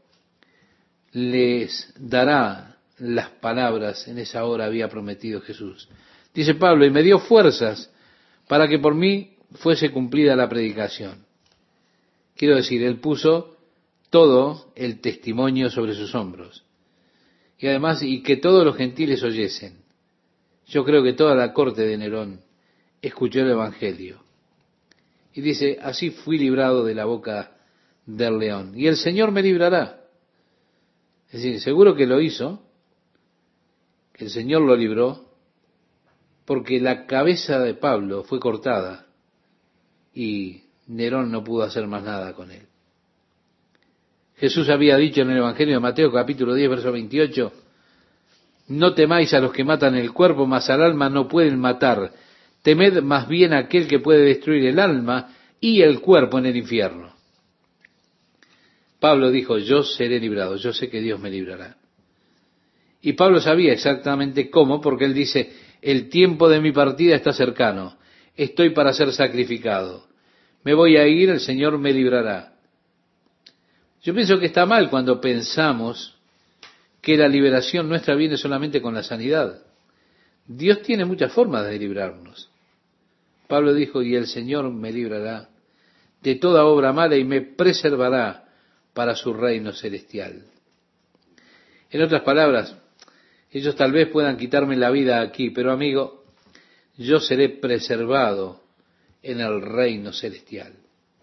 Speaker 1: les dará las palabras en esa hora, había prometido Jesús. Dice Pablo, y me dio fuerzas para que por mí fuese cumplida la predicación. Quiero decir, él puso todo el testimonio sobre sus hombros. Y además, y que todos los gentiles oyesen. Yo creo que toda la corte de Nerón escuchó el Evangelio. Y dice, así fui librado de la boca del león. Y el Señor me librará. Es decir, seguro que lo hizo, que el Señor lo libró, porque la cabeza de Pablo fue cortada y Nerón no pudo hacer más nada con él. Jesús había dicho en el Evangelio de Mateo capítulo diez, verso veintiocho, no temáis a los que matan el cuerpo, mas al alma no pueden matar. Temed más bien a aquel que puede destruir el alma y el cuerpo en el infierno. Pablo dijo, yo seré librado, yo sé que Dios me librará. Y Pablo sabía exactamente cómo, porque él dice, el tiempo de mi partida está cercano, estoy para ser sacrificado. Me voy a ir, el Señor me librará. Yo pienso que está mal cuando pensamos que la liberación nuestra viene solamente con la sanidad. Dios tiene muchas formas de librarnos. Pablo dijo, y el Señor me librará de toda obra mala y me preservará para su reino celestial. En otras palabras, ellos tal vez puedan quitarme la vida aquí, pero amigo, yo seré preservado en el reino celestial.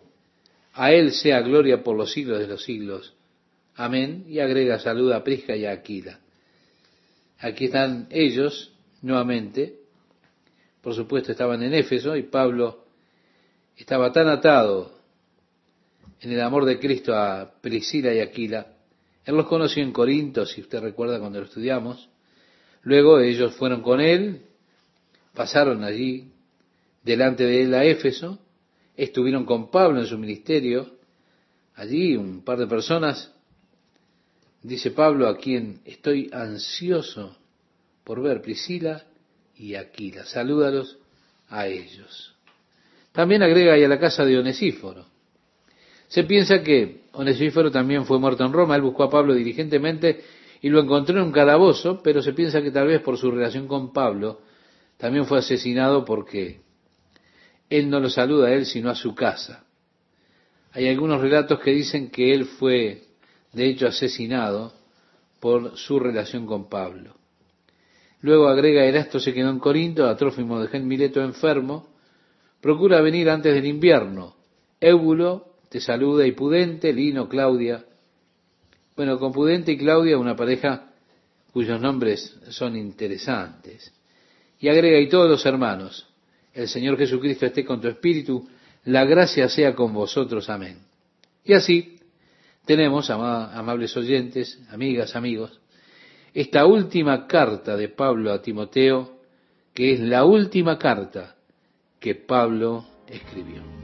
Speaker 1: A Él sea gloria por los siglos de los siglos. Amén. Y agrega salud a Prisca y a Aquila. Aquí están ellos, nuevamente. Por supuesto estaban en Éfeso y Pablo estaba tan atado en el amor de Cristo a Priscila y Aquila. Él los conoció en Corinto, si usted recuerda cuando lo estudiamos. Luego ellos fueron con él, pasaron allí delante de él a Éfeso, estuvieron con Pablo en su ministerio. Allí un par de personas, dice Pablo, a quien estoy ansioso por ver, Priscila y Aquila. Salúdalos a ellos. También agrega, y a la casa de Onesíforo. Se piensa que Onesíforo también fue muerto en Roma. Él buscó a Pablo diligentemente y lo encontró en un calabozo, pero se piensa que tal vez por su relación con Pablo también fue asesinado porque él no lo saluda a él sino a su casa. Hay algunos relatos que dicen que él fue de hecho asesinado por su relación con Pablo. Luego agrega: Erasto se quedó en Corinto, a Trófimo dejé en Mileto enfermo, procura venir antes del invierno. Éubulo te saluda, y Pudente, Lino, Claudia. Bueno, con Pudente y Claudia, una pareja cuyos nombres son interesantes. Y agrega: y todos los hermanos, el Señor Jesucristo esté con tu espíritu, la gracia sea con vosotros. Amén. Y así tenemos, ama- amables oyentes, amigas, amigos, esta última carta de Pablo a Timoteo, que es la última carta que Pablo escribió.